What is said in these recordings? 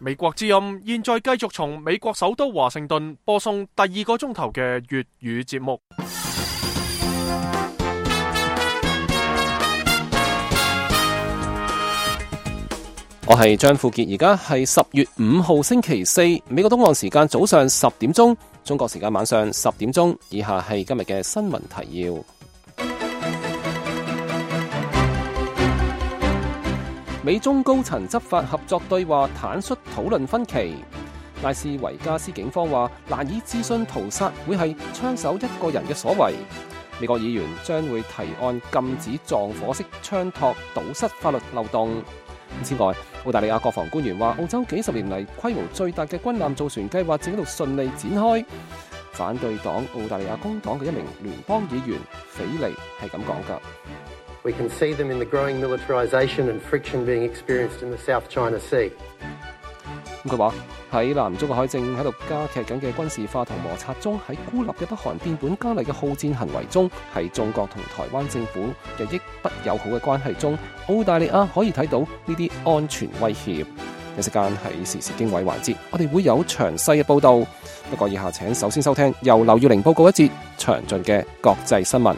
美國之音現在繼續從美國首都華盛頓播送第2個鐘頭嘅粵語節目。 我係張富傑，而家係10月5號星期四，美國東岸時間早上10點鐘，中國時間晚上10點鐘。以下係今日嘅新聞提要。美中高層執法合作對話坦率討論分歧。拉斯維加斯警方話難以置信屠殺會係槍手一個人嘅所為。美國議員將會提案禁止撞火式槍托，堵塞法律漏洞。此外，澳大利亞國防官員話澳洲幾十年嚟規模最大嘅軍艦造船計劃正喺度順利展開。反對黨澳大利亞工黨嘅一名聯邦議員斐利係咁講㗎。 We can see them in the growing militarization and friction being experienced in the South China Sea. 佢話喺南中國海正喺度加劇緊嘅軍事化同摩擦中，喺孤立嘅北韓變本加厲嘅好戰行為中，喺中國同台灣政府日益不友好嘅關係中，澳大利亞可以睇到呢啲安全威脅。一時間喺時事經緯環節，我哋會有詳細嘅報導。不過以下請首先收聽由劉耀玲報告一節詳盡嘅國際新聞。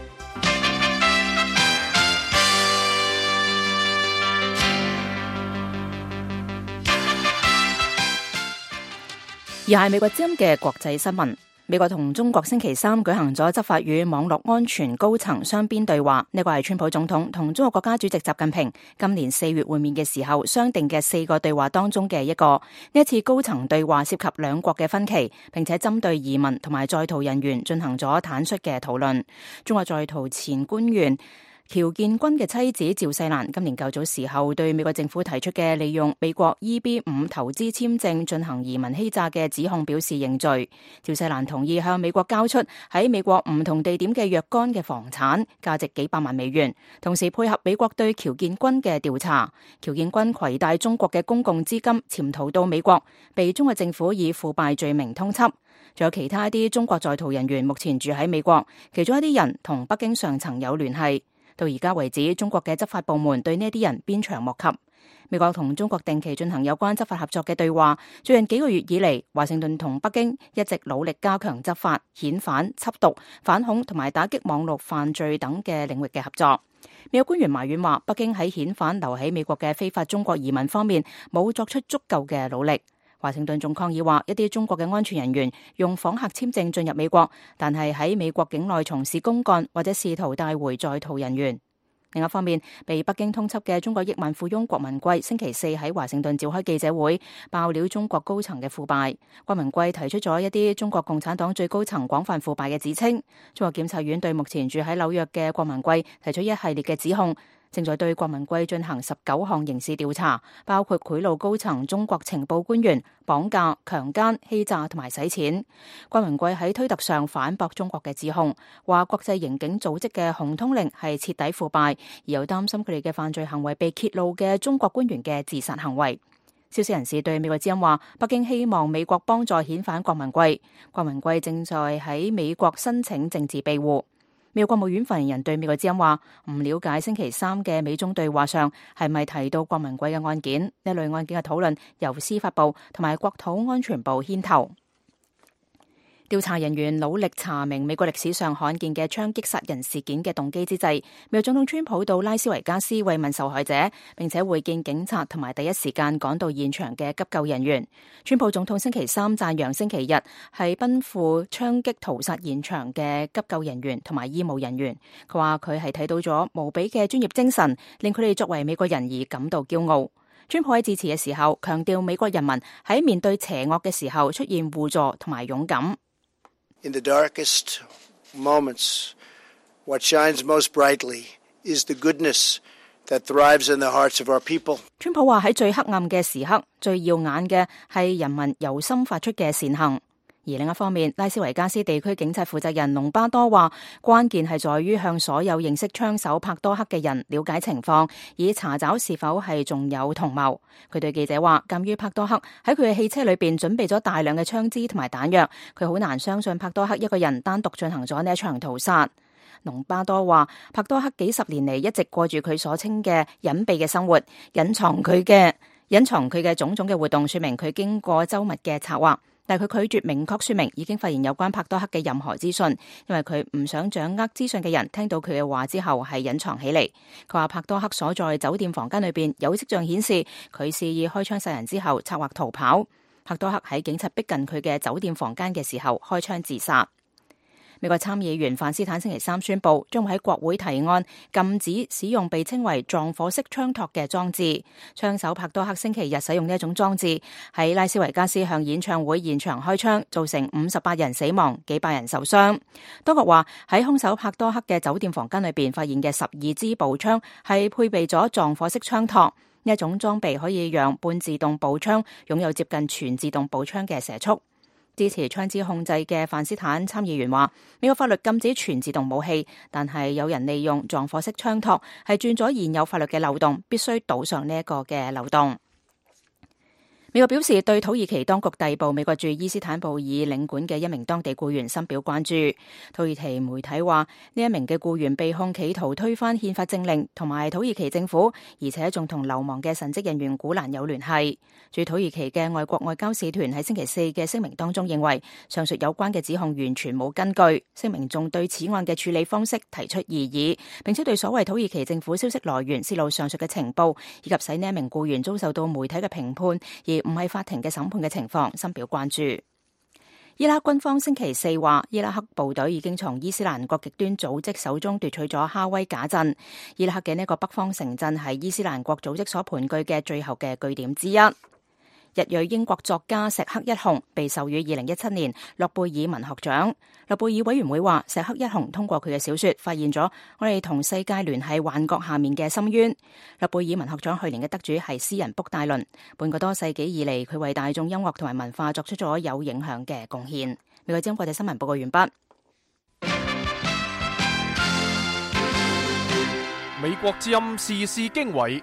而係美國之音嘅國際新聞。美國同中國星期三舉行咗執法與網絡安全高層雙邊對話，呢個係川普總統同中國國家主席習近平今年4月會面嘅時候商定嘅4個對話當中嘅一個。呢一次高層對話涉及兩國嘅分歧，並且針對移民同埋在逃人員進行咗坦率嘅討論。中國在逃前官員喬建軍嘅妻子趙世蘭今年較早時候對美國政府提出嘅利用美國 EB5 投資簽證進行移民欺詐嘅指控表示認罪。趙世蘭同意向美國交出喺美國唔同地點嘅若干嘅房產，價值幾百萬美元，同時配合美國對喬建軍嘅調查。喬建軍攜帶中國嘅公共資金潛逃到美國，被中國政府以腐敗罪名通緝。仲有其他一啲中國在逃人員目前住喺美國，其中一啲人同北京上層有聯繫。到而家為止，中國嘅執法部門對呢啲人鞭長莫及。美國同中國定期進行有關執法合作嘅對話，最近幾個月以嚟，華盛頓同北京一直努力加強執法、遣返、緝毒、反恐同埋打擊網絡犯罪等嘅領域嘅合作。美國官員埋怨話，北京喺遣返留喺美國嘅非法中國移民方面冇作出足夠嘅努力。華盛頓仲抗議話，一啲中國嘅安全人員用訪客簽證進入美國，但係喺美國境內從事公幹或者試圖帶回在逃人員。另一方面，被北京通緝嘅中國億萬富翁郭文貴星期四喺華盛頓召開記者會，爆料中國高層嘅腐敗。郭文貴提出咗一啲中國共產黨最高層廣泛腐敗嘅指稱。中國檢察院對目前住喺紐約嘅郭文貴提出一系列嘅指控，正在對郭文貴進行19項刑事調查，包括賄賂高層中國情報官員、綁架、強姦、欺詐同埋洗錢。郭文貴喺推特上反駁中國嘅指控，話國際刑警組織嘅紅通令係徹底腐敗，而又擔心佢哋嘅犯罪行為被揭露嘅中國官員嘅自殺行為。消息人士對美國之音話，北京希望美國幫助遣返郭文貴。郭文貴正在喺美國申請政治庇護。美國國務院發言人對美國之音話，唔了解星期三嘅美中對話上係咪提到郭文貴嘅案件，呢類案件嘅討論由司法部同埋國土安全部牽頭。調查人員努力查明美國歷史上罕見嘅槍擊殺人事件嘅動機之際，美國總統川普到拉斯維加斯慰問受害者，並且會見警察同埋第一時間趕到現場嘅急救人員。川普總統星期三讚揚星期日係奔赴槍擊屠殺現場嘅急救人員同埋醫務人員。佢話佢係睇到咗無比嘅專業精神，令佢哋作為美國人而感到驕傲。川普喺致辭嘅時候強調，美國人民喺面對邪惡嘅時候出現互助同埋勇敢。 In the darkest moments, what shines most brightly is the goodness that thrives in the hearts of our people. 川普話喺最黑暗嘅時刻，最耀眼嘅係人民由心發出嘅善行。而另一方面，拉斯維加斯地區警察負責人隆巴多話，關鍵係在於向所有認識槍手帕多克嘅人了解情況，以查找是否係仲有同謀。佢對記者話，鑑於帕多克喺佢嘅汽車裏邊準備咗大量嘅槍支同埋彈藥，佢好難相信帕多克一個人單獨進行咗呢一場屠殺。隆巴多話，帕多克幾十年嚟一直過住佢所稱嘅隱秘嘅生活，隱藏佢嘅隱藏佢嘅種種嘅活動，說明佢經過周密嘅策劃。但係佢拒絕明確說明已經發現有關帕多克嘅任何資訊，因為佢唔想掌握資訊嘅人聽到佢嘅話之後係隱藏起嚟。佢話帕多克所在酒店房間裏邊有跡象顯示佢肆意開槍殺人之後策劃逃跑。帕多克喺警察逼近佢嘅酒店房間嘅時候開槍自殺。美國參議員范斯坦星期三宣布，將會喺國會提案禁止使用被稱為撞火式槍托嘅裝置。槍手帕多克星期日使用呢一種裝置，喺拉斯維加斯向演唱會現場開槍，造成58人死亡，幾百人受傷。當局話喺兇手帕多克嘅酒店房間裏邊發現嘅12支步槍係配備咗撞火式槍托。呢一種裝備可以讓半自動步槍擁有接近全自動步槍嘅射速。支持槍支控制嘅范斯坦參議員話，美國法律禁止全自動武器，但係有人利用撞火式槍托，係鑽咗現有法律嘅漏洞，必須堵上呢一個嘅漏洞。美國表示對土耳其當局逮捕美國駐伊斯坦布爾領館嘅一名當地僱員深表關注。土耳其媒體話，呢一名嘅僱員被控企圖推翻憲法政令同埋土耳其政府，而且仲同流亡嘅神職人員古蘭有聯繫。駐土耳其嘅外國外交使團喺星期四嘅聲明當中認為，上述有關嘅指控完全冇根據。聲明仲對此案嘅處理方式提出異議，並且對所謂土耳其政府消息來源泄露上述嘅情報，以及使呢一名僱員遭受到媒體嘅評判而唔係法庭嘅審判嘅情況深表關注。伊拉克軍方星期四話，伊拉克部隊已經從伊斯蘭國極端組織手中奪取咗哈威賈鎮。伊拉克嘅呢個北方城鎮係伊斯蘭國組織所盤踞嘅最後嘅據點之一。日裔英國作家石克一雄被授予2017年諾貝爾文學獎。諾貝爾委員會話，石克一雄通過佢嘅小說發現咗我哋同世界聯繫幻覺下面嘅深淵。諾貝爾文學獎去年嘅得主係詩人卜戴倫。半個多世紀以嚟，佢為大眾音樂同埋文化作出咗有影響嘅貢獻。美國之音國際新聞報告完畢。 美國之音時事經緯。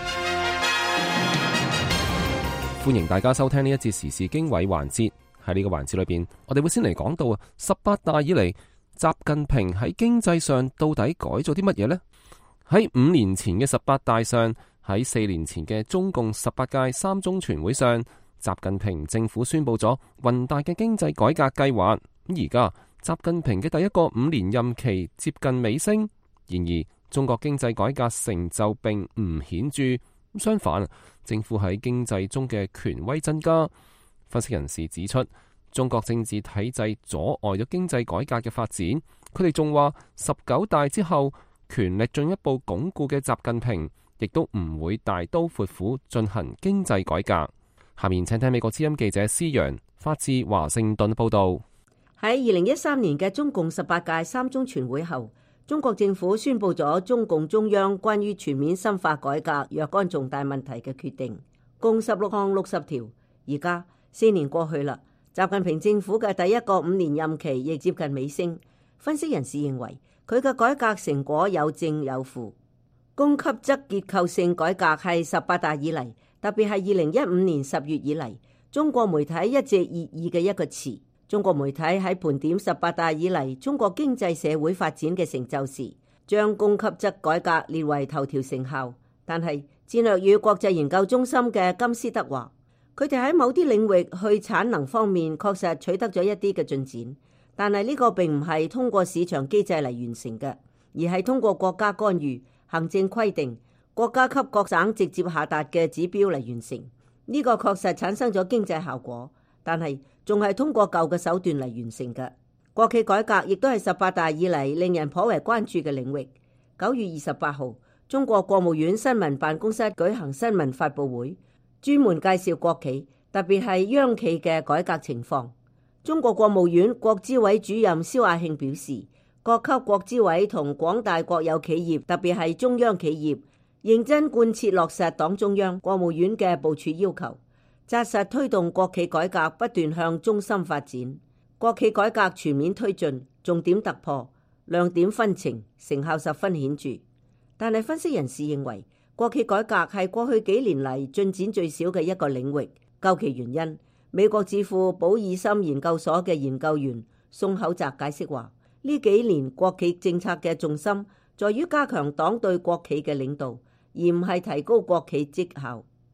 歡迎大家收聽呢一節時事經緯環節。喺呢個環節裏邊，我哋會先嚟講到18大以嚟，習近平喺經濟上到底改咗啲乜嘢呢？喺5年前嘅18大上，喺4年前嘅中共18屆三中全會上，習近平政府宣布咗宏大嘅經濟改革計劃。而家習近平嘅第一個5年任期接近尾聲，然而中國經濟改革成就並唔顯著。相反，政府喺經濟中嘅權威增加。分析人士指出，中國政治體制阻礙咗經濟改革嘅發展。佢哋仲話，19大之後權力進一步鞏固嘅習近平，亦都唔會大刀闊斧進行經濟改革。下面請聽美國之音記者施陽發自華盛頓報道。 喺2013年嘅中共18屆三中全會後，中國政府宣布咗中共中央關於全面深化改革若干重大問題嘅決定，共16項60條。而家4年過去啦，習近平政府嘅第一個5年任期亦接近尾聲。分析人士認為，佢嘅改革成果有正有負。供給側結構性改革係18大以嚟，特別係2015年10月以嚟，中國媒體一直熱議嘅一個詞。中國媒體喺盤點18大以嚟中國經濟社會發展嘅成就時，將供給側改革列為頭條成效。但係戰略與國際研究中心嘅金斯德話，佢哋喺某啲領域去產能方面確實取得咗一啲嘅進展，但係呢個並唔係通過市場機制嚟完成嘅，而係通過國家干預、行政規定、國家級各省直接下達嘅指標嚟完成。呢個確實產生咗經濟效果，但係仲係通過舊嘅手段嚟完成嘅。國企改革亦都係18大以嚟令人頗為關注嘅領域。9月28號，中國國務院新聞辦公室舉行新聞發佈會，專門介紹國企，特別係央企嘅改革情況。中國國務院國資委主任蕭亞慶表示，各級國資委同廣大國有企業，特別係中央企業，認真貫徹落實黨中央、國務院嘅部署要求，紮實推動國企改革不斷向中心發展。國企改革全面推進，重點突破，亮點紛呈，成效十分顯著。但係分析人士認為，國企改革係過去幾年嚟進展最少嘅一個領域。究其原因，美國智庫保爾森研究所嘅研究員宋厚澤解釋話，呢幾年國企政策嘅重心在於加強黨對國企嘅領導，而唔係提高國企績效。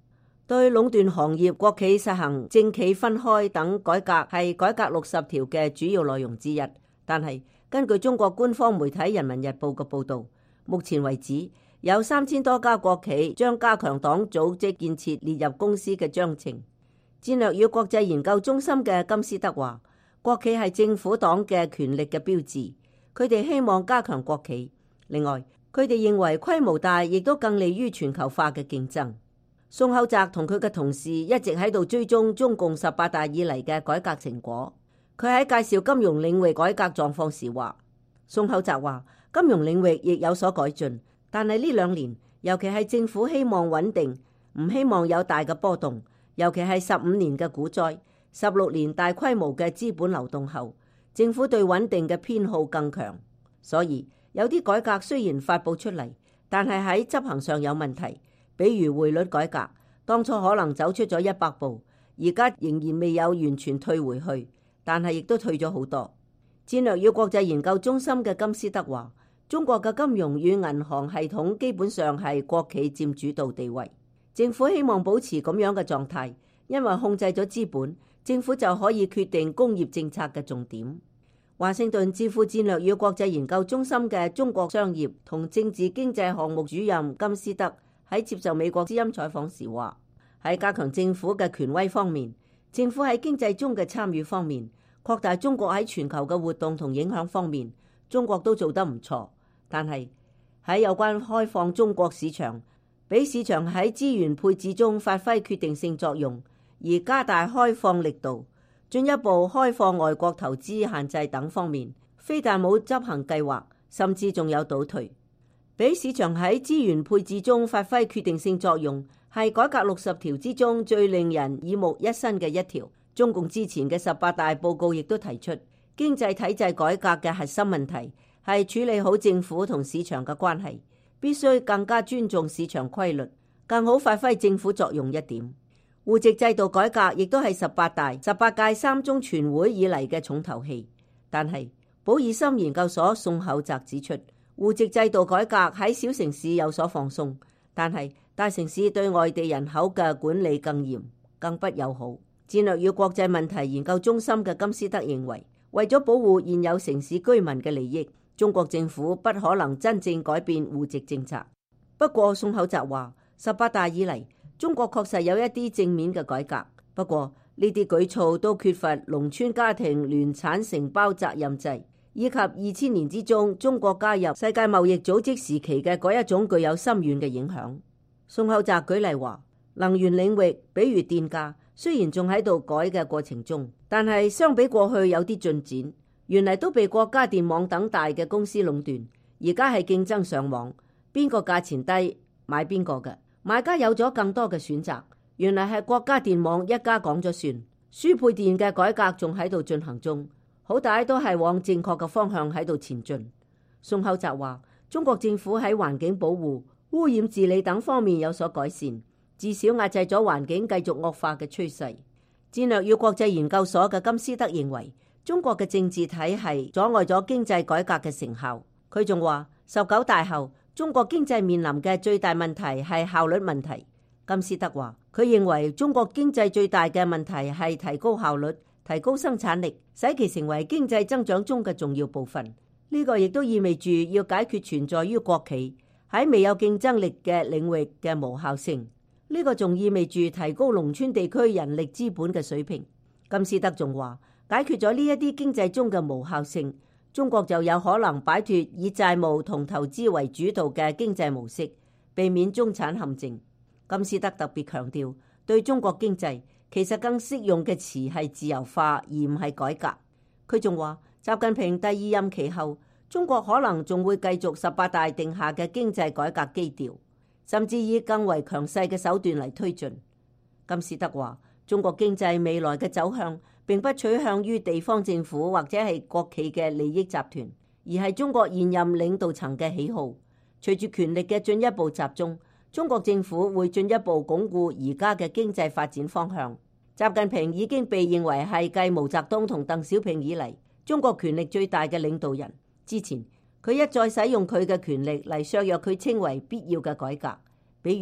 對壟斷行業、國企實行政企分開等改革係改革60條嘅主要內容之一。但係根據中國官方媒體《人民日報》嘅報導，目前為止有3000多家國企將加強黨組織建設列入公司嘅章程。戰略與國際研究中心嘅金斯德話，國企係政府黨嘅權力嘅標誌，佢哋希望加強國企。另外，佢哋認為規模大亦都更利於全球化嘅競爭。宋厚澤同佢嘅同事一直喺度追蹤中共18大以嚟嘅改革成果。佢喺介紹金融領域改革狀況時話，宋厚澤話金融領域亦有所改進，但係呢2年，尤其係政府希望穩定，唔希望有大嘅波動，尤其係15年嘅股災、16年大規模嘅資本流動後，政府對穩定嘅偏好更強。所以有啲改革雖然發佈出嚟，但係喺執行上有問題。比如匯率改革，當初可能走出咗100步，而家仍然未有完全退回去，但係亦都退咗好多。戰略與國際研究中心嘅金斯德話，中國嘅金融與銀行系統基本上係國企佔主導地位，政府希望保持咁樣嘅狀態，因為控制咗資本，政府就可以決定工業政策嘅重點。華盛頓智庫戰略與國際研究中心嘅中國商業同政治經濟項目主任金斯德喺接受美國之音採訪時話，喺加強政府嘅權威方面，政府喺經濟中嘅參與方面，擴大中國喺全球嘅活動同影響方面，中國都做得唔錯。但係喺有關開放中國市場，俾市場喺資源配置中發揮決定性作用，而加大開放力度，進一步開放外國投資限制等方面，非但冇執行計劃，甚至仲有倒退。俾市場喺資源配置中發揮決定性作用，係改革60條之中最令人耳目一新嘅一條。中共之前嘅18大報告亦都提出，經濟體制改革嘅核心問題係處理好政府同市場嘅關係，必須更加尊重市場規律，更好發揮政府作用一點。戶籍制度改革亦都係18屆3中全會以嚟嘅重頭戲。但係保爾森研究所宋厚澤指出，戶籍制度改革喺小城市有所放鬆，但係大城市對外地人口嘅管理更嚴，更不友好。戰略與國際問題研究中心嘅金斯德認為，為咗保護現有城市居民嘅利益，中國政府不可能真正改變戶籍政策。不過宋厚澤話，18大以嚟，中國確實有一啲正面嘅改革，不過呢啲舉措都缺乏農村家庭聯產承包責任制，以及2000年之中中國加入世界貿易組織時期嘅嗰一種具有深遠嘅影響。宋厚澤舉例話，能源領域，比如電價，雖然仲喺度改嘅過程中，但係相比過去有啲進展。原嚟都被國家電網等大嘅公司壟斷，而家係競爭上網，邊個價錢低買邊個嘅，買家有咗更多嘅選擇。原嚟係國家電網一家講咗算。輸配電嘅改革仲喺度進行中，好大都係往正確嘅方向喺度前進。宋厚澤話，中國政府喺環境保護、污染治理等方面有所改善，至少壓制咗環境繼續惡化嘅趨勢。戰略與國際研究所嘅金斯德認為，中國嘅政治體系阻礙咗經濟改革嘅成效。佢仲話，19大後，中國經濟面臨嘅最大問題係效率問題。金斯德話，佢認為中國經濟最大嘅問題係提高效率、提高生產力，使其成為經濟增長中嘅重要部分。呢個亦都意味住要解決存在於國企喺未有競爭力嘅領域嘅無效性。呢個仲意味住提高農村地區人力資本嘅水平。金斯德仲話，解決咗呢一啲經濟中嘅無效性，中國就有可能擺脫以債務同投資為主導嘅經濟模式，避免中產陷阱。金斯德特別強調，對中國經濟其實更適用嘅詞係自由化，而唔係改革。佢仲話，習近平第2任期後，中國可能仲會繼續18大定下嘅經濟改革基調，甚至以更為強勢嘅手段嚟推進。金斯德話，中國經濟未來嘅走向並不取向於地方政府或者係國企嘅利益集團，而係中國現任領導層嘅喜好。隨住權力嘅進一步集中，中國政府會進一步鞏固而家嘅經濟發展方向。習近平已經被認為係繼毛澤東同鄧小平以嚟中國權力最大嘅領導人。之前佢一再使用佢嘅權力嚟削弱佢稱為必要嘅改革，比如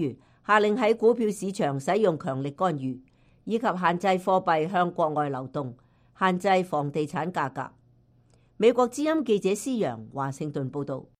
下令喺股票市場使用強力干預，以及限制貨幣向國外流動，限制房地產價格。美國之音記者施陽華盛頓報道。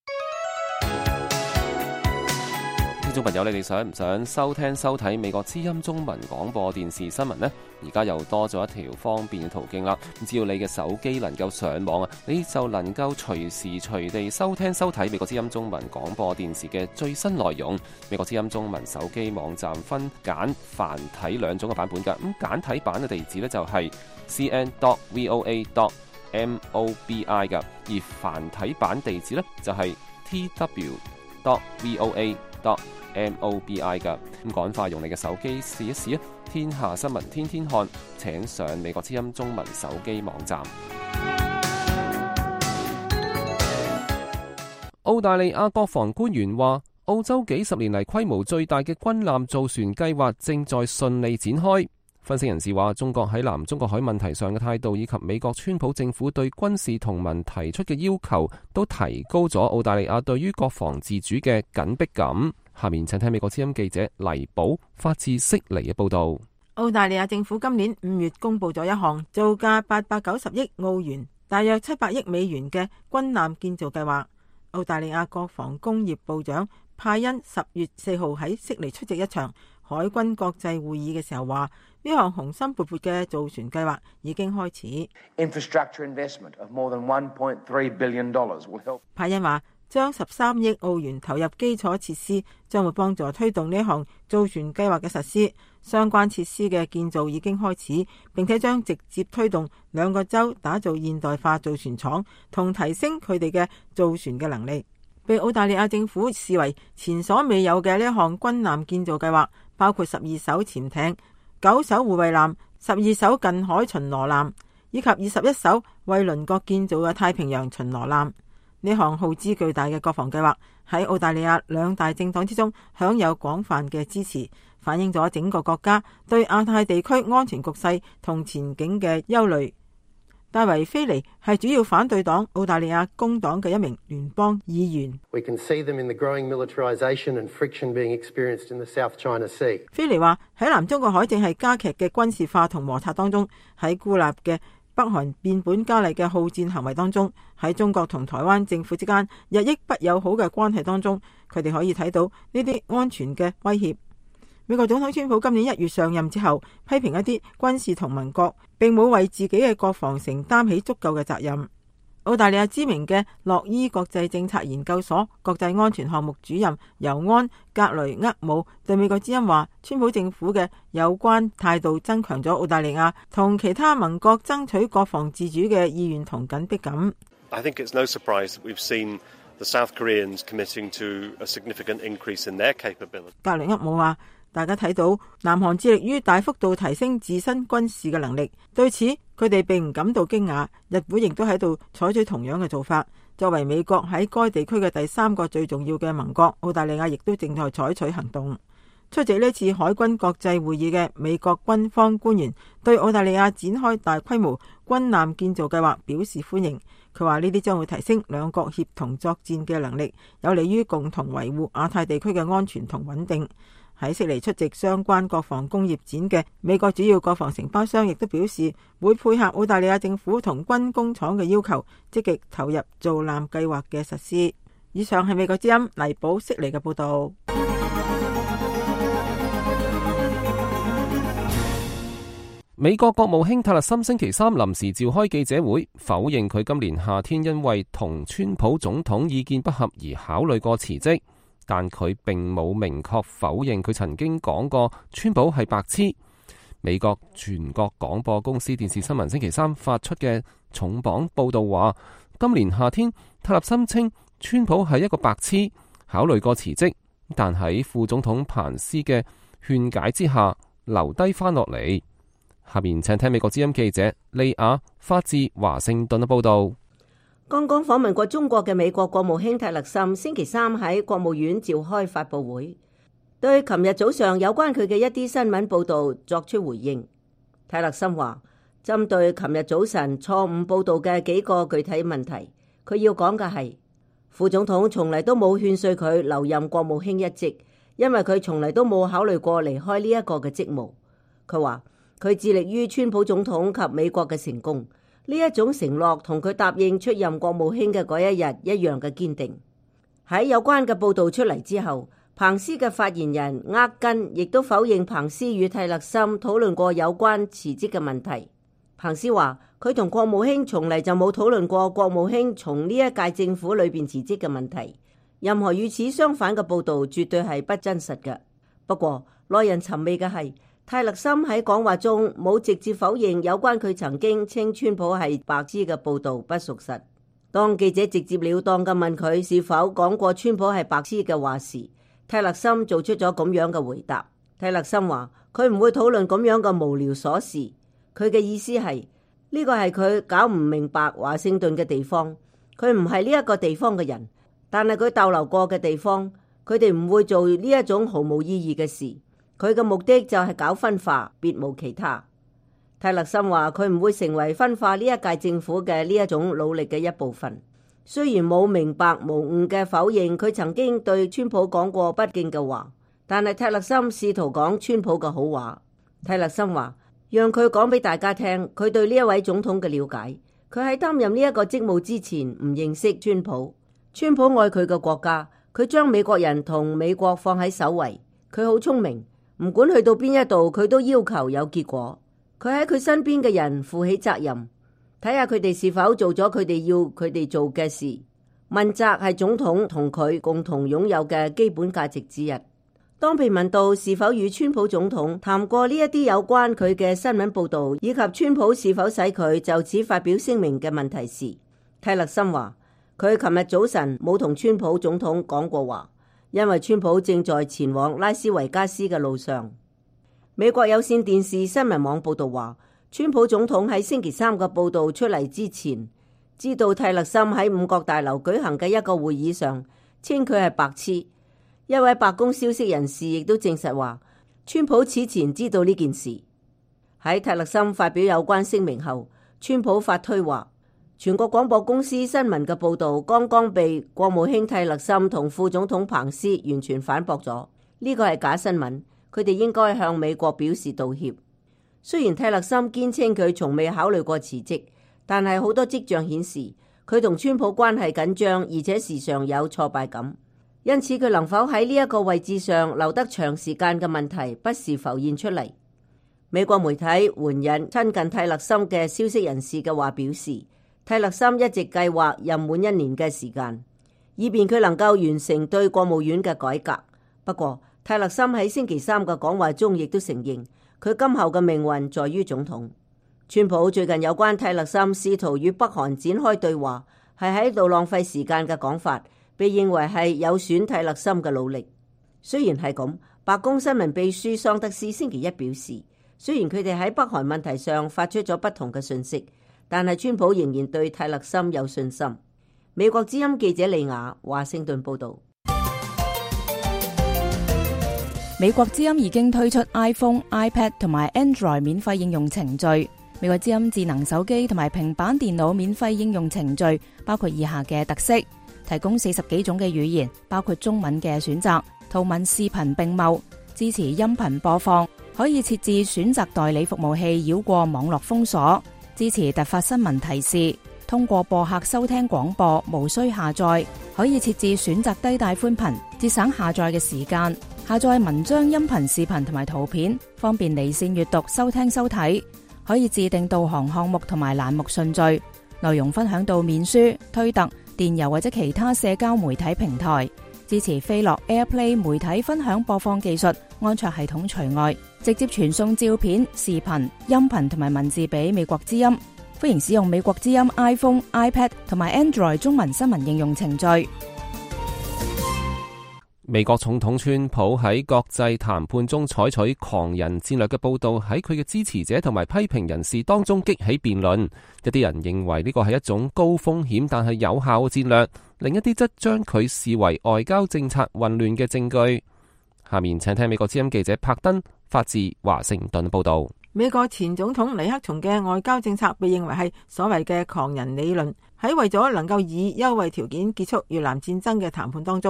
聽眾朋友，你哋想唔想收聽收睇美國之音中文廣播電視新聞呢？而家又多咗一條方便嘅途徑啦！只要你嘅手機能夠上網啊，你就能夠隨時隨地收聽收睇美國之音中文廣播電視嘅最新內容。美國之音中文手機網站分簡繁體兩種嘅版本㗎。咁簡體版嘅地址呢，就係 cn.voa.mobi 㗎，而繁體版地址呢，就係 tw.voa.mobi 噶。咁趕快用你嘅手機試一試啊！天下新聞天天看，請上美國之音中文手機網站。澳大利亞國防官員話，澳洲幾十年嚟規模最大嘅軍艦造船計劃正在順利展開。分析人士話，中國喺南中國海問題上嘅態度，以及美國川普政府對軍事同盟提出嘅要求，都提高咗澳大利亞對於國防自主嘅緊迫感。下面請聽美國之音記者黎寶發自悉尼嘅報道。 澳大利亞政府今年5月公布咗一項造價890億澳元，大約700億美元嘅軍艦建造計劃。澳大利亞國防工業部長派恩10月4號喺悉尼出席一場海軍國際會議嘅時候話，呢項雄心勃勃嘅造船計劃已經開始。派恩話，將13億澳元投入基礎設施，將會幫助推動呢項造船計劃嘅實施。相關設施嘅建造已經開始，並且將直接推動2個州打造現代化造船廠，同提升佢哋嘅造船嘅能力。被澳大利亞政府視為前所未有嘅呢一項軍艦建造計劃，包括12艘潛艇、9艘護衛艦、12艘近海巡邏艦，以及21艘為鄰國建造嘅太平洋巡邏艦。呢項耗資巨大嘅國防計劃喺澳大利亞2大政黨之中享有廣泛嘅支持，反映咗整個國家對亞太地區安全局勢同前景嘅憂慮。戴維菲尼係主要反對黨澳大利亞工黨嘅一名聯邦議員。 We can see them in the growing militarization and friction being experienced in the South China Sea. 菲尼話喺南中國海正係加劇嘅軍事化同摩擦當中，喺孤立嘅北韓變本加厲嘅好戰行為當中，喺中國同台灣政府之間日益不友好嘅關係當中，佢哋可以睇到呢啲安全嘅威脅。美國總統川普今年1月上任之後，批評一啲軍事同盟國並冇為自己嘅國防承擔起足夠嘅責任。澳大利亞知名嘅洛伊國際政策研究所國際安全項目主任尤安格雷厄姆對美國之音話，川普政府嘅有關態度增強咗澳大利亞同其他盟國爭取國防自主嘅意願同緊迫感。 I think it's no surprise that we've seen the South Koreans committing to a significant increase in their capability. 格雷厄姆話，大家睇到南韓致力於大幅度提升自身軍事嘅能力，對此佢哋並唔感到驚訝。日本亦都喺度採取同樣嘅做法。作為美國喺該地區嘅第3個最重要嘅盟國，澳大利亞亦都正在採取行動。出席呢次海軍國際會議嘅美國軍方官員對澳大利亞展開大規模軍艦建造計劃表示歡迎。佢話呢啲將會提升兩國協同作戰嘅能力，有利於共同維護亞太地區嘅安全同穩定。喺悉尼出席相關國防工業展嘅美國主要國防承包商亦都表示會配合澳大利亞政府同軍工廠嘅要求，積極投入造艦計劃嘅實施。以上係美國之音黎寶悉尼嘅報道。 美國國務卿泰勒森星期3臨時召開記者會，否認佢今年夏天因為同川普總統意見不合而考慮過辭職。但佢並冇明確否認佢曾經講過川普係白痴。美國全國廣播公司電視新聞星期3發出嘅重磅報道話，今年夏天泰勒森稱川普係一個白痴，考慮過辭職，但喺副總統彭斯嘅勸解之下留低翻落嚟。下面請聽美國之音記者利亞發自華盛頓嘅報道。 剛剛訪問過中國嘅美國國務卿泰勒森星期3喺國務院召開發佈會，對琴日早上有關佢嘅一啲新聞報道作出回應。泰勒森話，針對琴日早晨錯誤報道嘅幾個具體問題，佢要講嘅係副總統從嚟都冇勸說佢留任國務卿一職， 因為佢從嚟都冇考慮過離開呢一個嘅職務。佢話佢致力於川普總統及美國嘅成功，呢一種承諾同佢答應出任國務卿嘅嗰一日一樣嘅堅定。喺有關嘅報道出嚟之後，彭斯嘅發言人厄根亦都否認彭斯與泰勒森討論過有關辭職嘅問題。彭斯話佢同國務卿從嚟就冇討論過國務卿從呢一屆政府裏邊辭職嘅問題，任何與此相反嘅報道絕對係不真實嘅。不過耐人尋味嘅係，泰勒森喺講話中冇直接否認有關佢曾經稱川普係白痴嘅報道不屬實。當記者直接了當咁問佢是否講過川普係白痴嘅話時，泰勒森做出咗咁樣嘅回答。泰勒森話佢唔會討論咁樣嘅無聊瑣事，佢嘅意思係呢個係佢搞唔明白華盛頓嘅地方，佢唔係呢一個地方嘅人，但係佢逗留過嘅地方，佢哋唔會做呢一種毫無意義嘅事，佢嘅目的就係搞分化，別無其他。泰勒森話佢唔會成為分化呢一屆政府嘅呢一種努力嘅一部分。雖然冇明白無誤嘅否認佢曾經對川普講過不敬嘅話，但係泰勒森試圖講川普嘅好話。泰勒森話讓佢講俾大家聽佢對呢一位總統嘅了解。佢喺擔任呢一個職務之前唔認識川普。川普愛佢嘅國家，佢將美國人同美國放喺首位。佢好聰明，唔管去到邊一度佢都要求有結果。佢喺佢身邊嘅人負起責任，睇下佢哋是否做咗佢哋要佢哋做嘅事。問責係總統同佢共同擁有嘅基本價值之一。當被問到是否與川普總統談過呢一啲有關佢嘅新聞報道，以及川普是否使佢就此發表聲明嘅問題時，泰勒森話佢琴日早晨冇同川普總統講過話，因為川普正在前往拉斯維加斯嘅路上。美國有線電視新聞網報道話，川普總統喺星期三嘅報道出嚟之前，知道泰勒森喺五角大樓舉行嘅一個會議上稱佢係白痴。一位白宮消息人士亦都證實話，川普此前知道呢件事。喺泰勒森發表有關聲明後，川普發推話，全國廣播公司新聞嘅報道剛剛被國務卿泰勒森同副總統彭斯完全反駁咗，呢個係假新聞。佢哋應該向美國表示道歉。雖然泰勒森堅稱佢從未考慮過辭職，但係好多跡象顯示佢同川普關係緊張，而且時常有挫敗感。因此佢能否喺呢一個位置上留得長時間嘅問題不時浮現出嚟。美國媒體援引親近泰勒森嘅消息人士嘅話表示，泰勒森一直計劃任滿1年嘅時間，以便佢能夠完成對國務院嘅改革。不過泰勒森喺星期三嘅講話中亦都承認，佢今後嘅命運在於總統。川普最近有關泰勒森試圖與北韓展開對話，係喺度浪費時間嘅講法，被認為係有損泰勒森嘅努力。雖然係咁，白宮新聞秘書桑德斯星期一表示，雖然佢哋喺北韓問題上發出咗不同嘅訊息，但係川普仍然對泰勒森有信心。美國之音記者李雅華盛頓報道。 美國之音已經推出 iPhone、iPad 同埋 Android 免費應用程序。美國之音智能手機同埋平板電腦免費應用程序包括以下嘅特色：提供40幾種嘅語言，包括中文嘅選擇，圖文視頻並茂，支持音頻播放，可以設置選擇代理服務器繞過網絡封鎖，支持突發新聞提示，通過播客收聽廣播，無需下載，可以設置選擇低帶寬頻，節省下載嘅時間。下載文章、音頻、視頻同埋圖片，方便離線閱讀、收聽收睇。可以自定導航項目同埋欄目順序，內容分享到面書、推特、電郵或者其他社交媒體平台。支持飛樂 AirPlay 媒體分享播放技術，安卓系統除外。直接傳送照片、視頻、音頻同埋文字俾美國之音。歡迎使用美國之音 iPhone、iPad 同埋 Android 中文新聞應用程序。 美國總統川普喺國際談判中採取狂人戰略嘅報道，喺佢嘅支持者同埋批評人士當中激起辯論。一啲人認為呢個係一種高風險但係有效嘅戰略，另一啲則將佢視為外交政策混亂嘅證據。下面請聽美國之音記者柏登發自華盛頓報道。 美國前總統尼克松嘅外交政策被認為係所謂嘅狂人理論，喺為咗能夠以優惠條件結束越南戰爭嘅談判當中，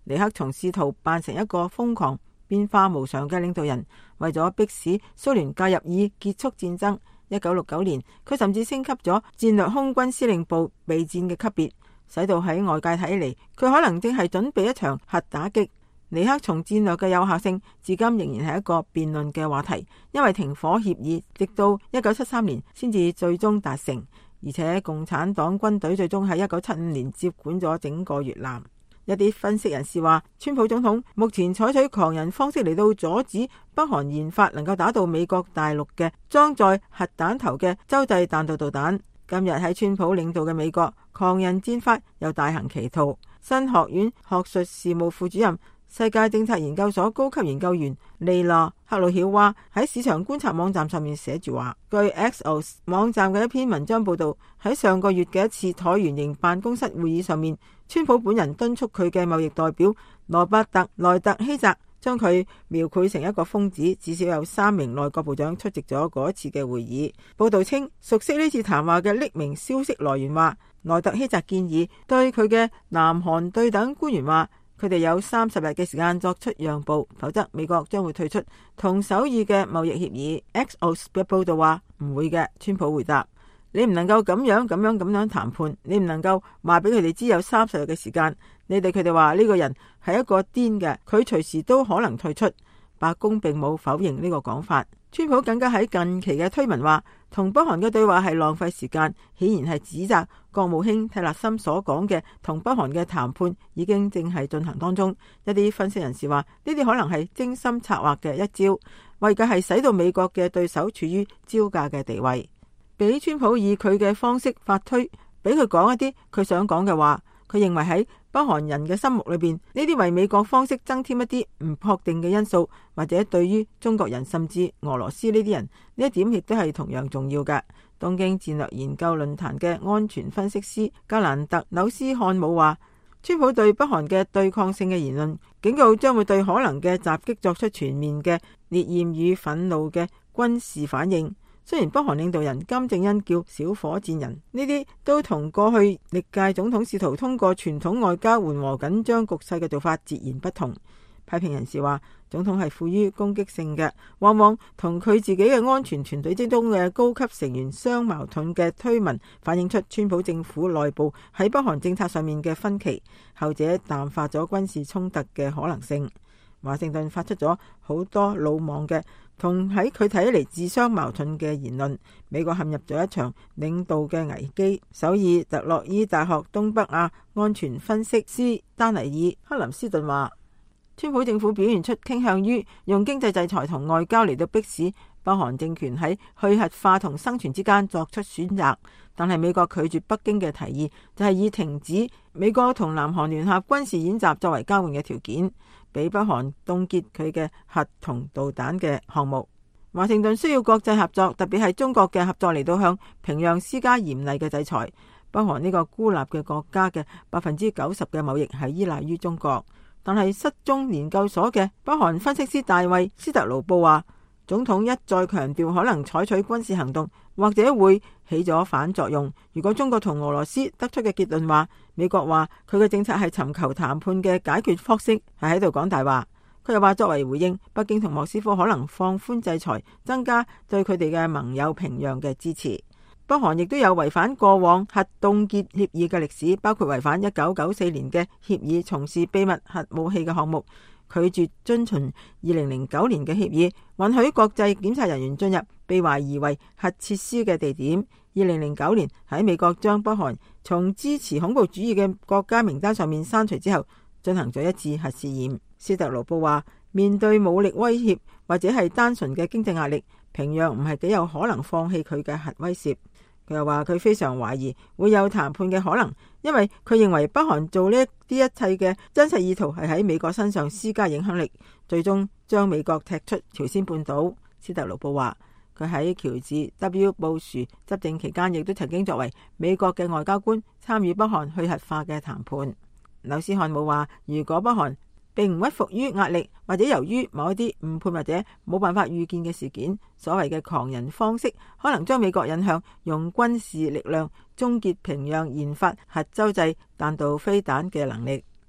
尼克松試圖扮成一個瘋狂變化無常嘅領導人，為咗迫使蘇聯介入以結束戰爭。1969年，佢甚至升級咗戰略空軍司令部備戰嘅級別，使到喺外界睇嚟，佢可能正係準備一場核打擊。尼克松戰略嘅有效性至今仍然係一個辯論嘅話題，因為停火協議直到1973年先至最終達成，而且共產黨軍隊最終喺1975年接管咗整個越南。一啲分析人士話，川普總統目前採取狂人方式嚟到阻止北韓研發能夠打到美國大陸嘅裝載核彈頭嘅洲際彈道導彈。今日喺川普領導嘅美國，狂人戰法又大行其道。新學院學術事務副主任、世界政策研究所高級研究員利娜克魯曉娃喺市場觀察網站上面寫住話，據 Axios 網站嘅一篇文章報道，喺上個月嘅一次橢圓形辦公室會議上面，川普本人敦促佢嘅貿易代表羅伯特萊特希澤將佢描繪成一個瘋子。至少有3名內閣部長出席咗嗰一次嘅會議。報道稱，熟悉呢次談話嘅匿名消息來源話，萊特希澤建議對佢嘅南韓對等官員話，佢哋有30日嘅時間作出讓步，否則美國將會退出同首爾嘅貿易協議。Axios 嘅報道話唔會嘅，川普回答，你唔能夠咁樣談判，你唔能夠話俾佢哋知有30日嘅時間，你對佢哋話呢個人係一個癲嘅，佢隨時都可能退出。白宮並冇否認呢個講法。川普更加喺近期嘅推文話，同北韓嘅對話係浪費時間，顯然係指責國務卿蒂勒森所講嘅同北韓嘅談判已經正係進行當中。一啲分析人士話，呢啲可能係精心策劃嘅一招，為嘅係使到美國嘅對手處於招架嘅地位，俾川普以佢嘅方式發推，俾佢講一啲佢想講嘅話。佢認為喺北韓人嘅心目裏邊，呢啲為美國方式增添一啲唔確定嘅因素，或者對於中國人甚至俄羅斯呢啲人，呢一點亦都係同樣重要嘅。東京戰略研究論壇嘅安全分析師格蘭特紐斯漢姆話，川普對北韓嘅對抗性嘅言論，警告將會對可能嘅襲擊作出全面嘅烈焰與憤怒嘅軍事反應。雖然北韓領導人金正恩叫小火箭人，呢啲都同過去歷屆總統試圖通過傳統外交緩和緊張局勢嘅做法截然不同。批評人士話，總統係富於攻擊性嘅，往往同佢自己嘅安全團隊之中嘅高級成員相矛盾嘅推文，反映出川普政府內部喺北韓政策上面嘅分歧，後者淡化咗軍事衝突嘅可能性。華盛頓發出咗好多魯莽嘅同喺佢睇嚟自相矛盾嘅言論，美國陷入咗一場領導嘅危機。首爾特洛伊大學東北亞安全分析師丹尼爾克林斯頓話，川普政府表現出傾向於用經濟制裁同外交嚟到迫使北韓政權喺去核化同生存之間作出選擇，但係美國拒絕北京嘅提議，就係以停止美國同南韓聯合軍事演習作為交換嘅條件，俾北韓凍結佢嘅核同導彈嘅項目。華盛頓需要國際合作，特別係中國嘅合作嚟到向平壤施加嚴厲嘅制裁。北韓呢個孤立嘅國家嘅90%嘅貿易係依賴於中國。但係失蹤研究所嘅北韓分析師大衛斯特勞布話，總統一再強調可能採取軍事行動，或者會起咗反作用。如果中國同俄羅斯得出嘅結論話，美國話佢嘅政策係尋求談判嘅解決方式，係喺度講大話。佢又話作為回應，北京同莫斯科可能放寬制裁，增加對佢哋嘅盟友平壤嘅支持。北韓亦都有違反過往核凍結協議嘅歷史，包括違反1994年嘅協議，從事秘密核武器嘅項目，拒絕遵循2009年嘅協議，允許國際檢察人員進入被懷疑為核設施嘅地點。2009年喺美國將北韓從支持恐怖主義嘅國家名單上面刪除之後，進行咗一次核試驗。斯特勞布話，面對武力威脅或者係單純嘅經濟壓力，平壤唔係幾有可能放棄佢嘅核威懾。佢又話佢非常懷疑會有談判嘅可能，因為佢認為北韓做呢啲一切嘅真實意圖係喺美國身上施加影響力，最終將美國踢出朝鮮半島。斯特勞布話，佢喺喬治 W 布殊執政期間，亦都曾經作為美國嘅外交官參與北韓去核化嘅談判。紐斯漢姆話，如果北韓並唔屈服於壓力，或者由於某一啲誤判或者冇辦法預見嘅事件，所謂嘅狂人方式可能將美國引向用軍事力量終結平壤研發核洲際彈道飛彈嘅能力。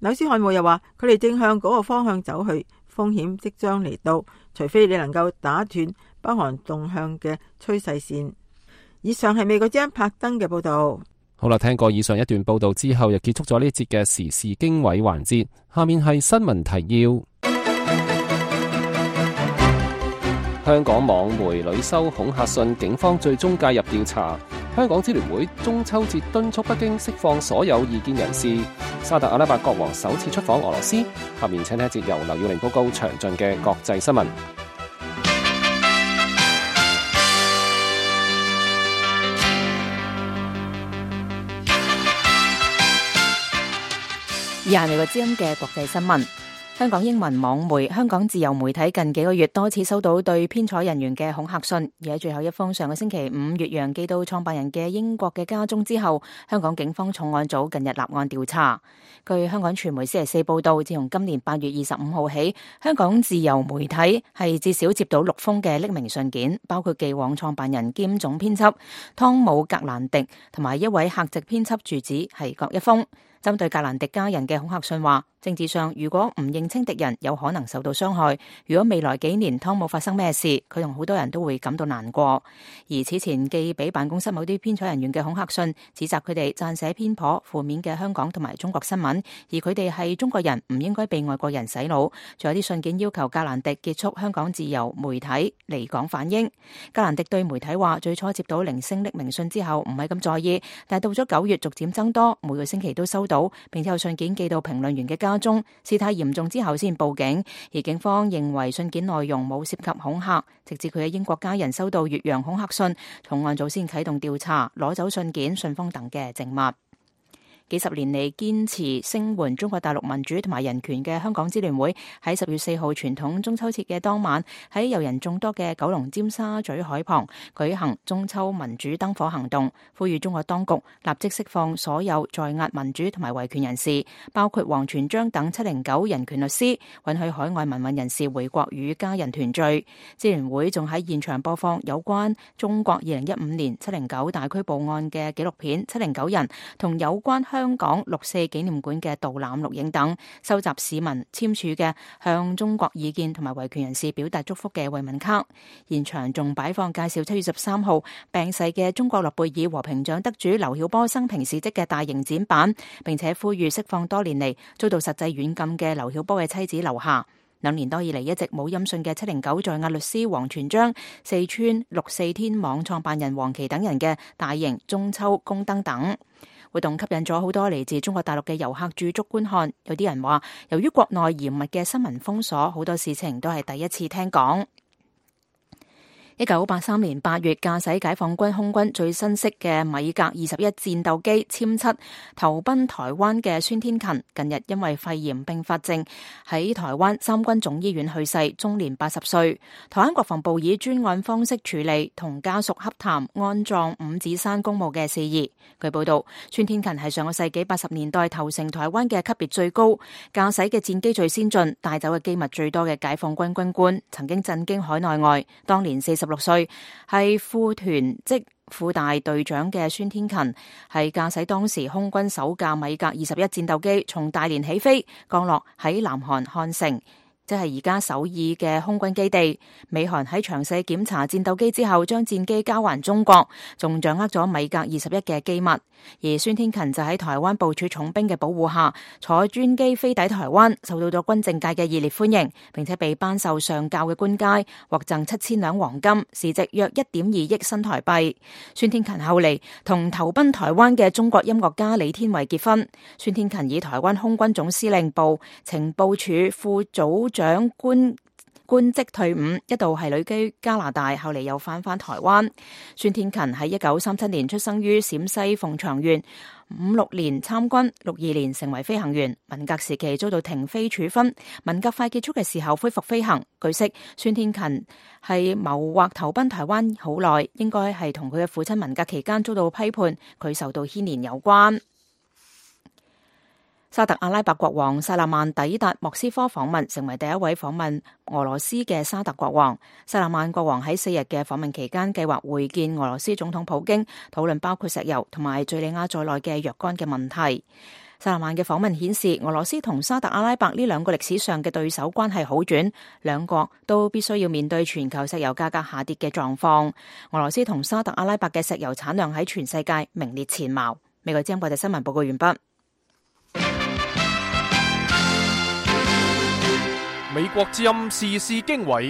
紐斯漢姆又話，佢哋正向嗰個方向走去，風險即將嚟到，除非你能夠打斷北韓動向嘅趨勢線。以上係美國之音柏登嘅報道。 好啦，聽過以上一段報道之後，又結束咗呢一節嘅時事經緯環節。下面係新聞提要。香港網媒屢收恐嚇信，警方最終介入調查。香港支聯會中秋節敦促北京釋放所有異見人士。沙特阿拉伯國王首次出訪俄羅斯。下面請聽一節由劉耀玲報告詳盡嘅國際新聞。 以下係美國之音嘅國際新聞。香港英文網媒香港自由媒體近幾個月多次收到對編採人員嘅恐嚇信，而喺最後一封上個星期五越洋寄到創辦人嘅英國嘅家中之後，香港警方重案組近日立案調查。據香港傳媒星期四報道，自從今年8月25號起，香港自由媒體係至少接到6封嘅匿名信件，包括寄往創辦人兼總編輯湯姆格蘭迪同埋一位客席編輯住址係各一封。針對格蘭迪家人嘅恐嚇信話，政治上如果唔認清敵人，有可能受到傷害。如果未來幾年湯姆發生咩事，佢同好多人都會感到難過。而此前寄俾辦公室某啲編採人員嘅恐嚇信，指責佢哋撰寫偏頗負面嘅香港同埋中國新聞，而佢哋係中國人，唔應該被外國人洗腦。仲有啲信件要求格蘭迪結束香港自由媒體離港反英。格蘭迪對媒體話，最初接到零星匿名信之後唔係咁在意，但係到咗9月逐漸增多，每個星期都收到，並且有信件寄到評論員嘅家中，事態嚴重之後先報警，而警方認為信件內容冇涉及恐嚇，直至佢嘅英國家人收到越洋恐嚇信，重案組先啟動調查，攞走信件、信封等嘅證物。幾十年嚟堅持聲援中國大陸民主同埋人權嘅香港支聯會喺10月4號傳統中秋節嘅當晚，喺遊人眾多嘅九龍尖沙咀海旁舉行中秋民主燈火行動，呼籲中國當局立即釋放所有在押民主同埋維權人士，包括王全璋等709人權律師，允許海外民運人士回國與家人團聚。支聯會仲喺現場播放有關中國2015年709大拘捕案嘅紀錄片709人同有關香港6·4紀念館嘅導覽錄影等，收集市民簽署嘅向中國異見同埋維權人士表達祝福嘅慰問卡。現場仲擺放介紹7月13號病逝嘅中國諾貝爾和平獎得主劉曉波生平事蹟嘅大型展板，並且呼籲釋放多年嚟遭到實際軟禁嘅劉曉波嘅妻子劉霞。2年多以嚟一直冇音訊嘅709在押律師王全璋、四川6·4天網創辦人黃琦等人嘅大型中秋宮燈等活動，吸引咗好多嚟自中國大陸嘅遊客駐足觀看。有啲人話，由於國內嚴密嘅新聞封鎖，好多事情都係第一次聽講。1983年8月，駕駛解放軍空軍最新式嘅米格21戰鬥機殲7投奔台灣嘅孫天勤，近日因為肺炎併發症喺台灣三軍總醫院去世，終年80歲。台灣國防部以專案方式處理，同家屬洽談安葬五指山公墓嘅事宜。據報道，孫天勤係上個世紀80年代投誠台灣嘅級別最高、駕駛嘅戰機最先進、帶走嘅機密最多嘅解放軍軍官，曾經震驚海內外。當年46歲，係副團即副大隊長嘅孫天勤，係駕駛當時空軍首架米格21戰鬥機從大連起飛，降落喺南韓漢城，即係而家首爾嘅空軍基地。美韓喺詳細檢查戰鬥機之後，將戰機交還中國，仲掌握咗米格21嘅機密。而孫天勤就喺台灣部署重兵嘅保護下，坐專機飛抵台灣，受到咗軍政界嘅熱烈歡迎，並且被頒授上校嘅官階，獲贈7000兩黃金，市值約1.2億新台幣。孫天勤後嚟同投奔台灣嘅中國音樂家李天維結婚。孫天勤以台灣空軍總司令部情報處副組長官職退伍，一度係旅居加拿大，後嚟又返台灣。孫天勤喺1937年出生於陝西鳳翔縣，56年參軍，62年成為飛行員。文革時期遭到停飛處分，文革快結束嘅時候恢復飛行。據悉，孫天勤係謀劃投奔台灣好耐，應該係同佢嘅父親文革期間遭到批判，佢受到牽連有關。沙特阿拉伯國王薩勒曼抵達莫斯科訪問，成為第一位訪問俄羅斯嘅沙特國王。薩勒曼國王喺4日嘅訪問期間，計劃會見俄羅斯總統普京，討論包括石油同埋敘利亞在內嘅若干嘅問題。 薩勒曼嘅訪問顯示，俄羅斯同沙特阿拉伯呢兩個歷史上嘅對手關係好轉，兩國都必須要面對全球石油價格下跌嘅狀況。俄羅斯同沙特阿拉伯嘅石油產量喺全世界名列前茅。美國之音國際新聞報告完畢。 美國之音時事經緯，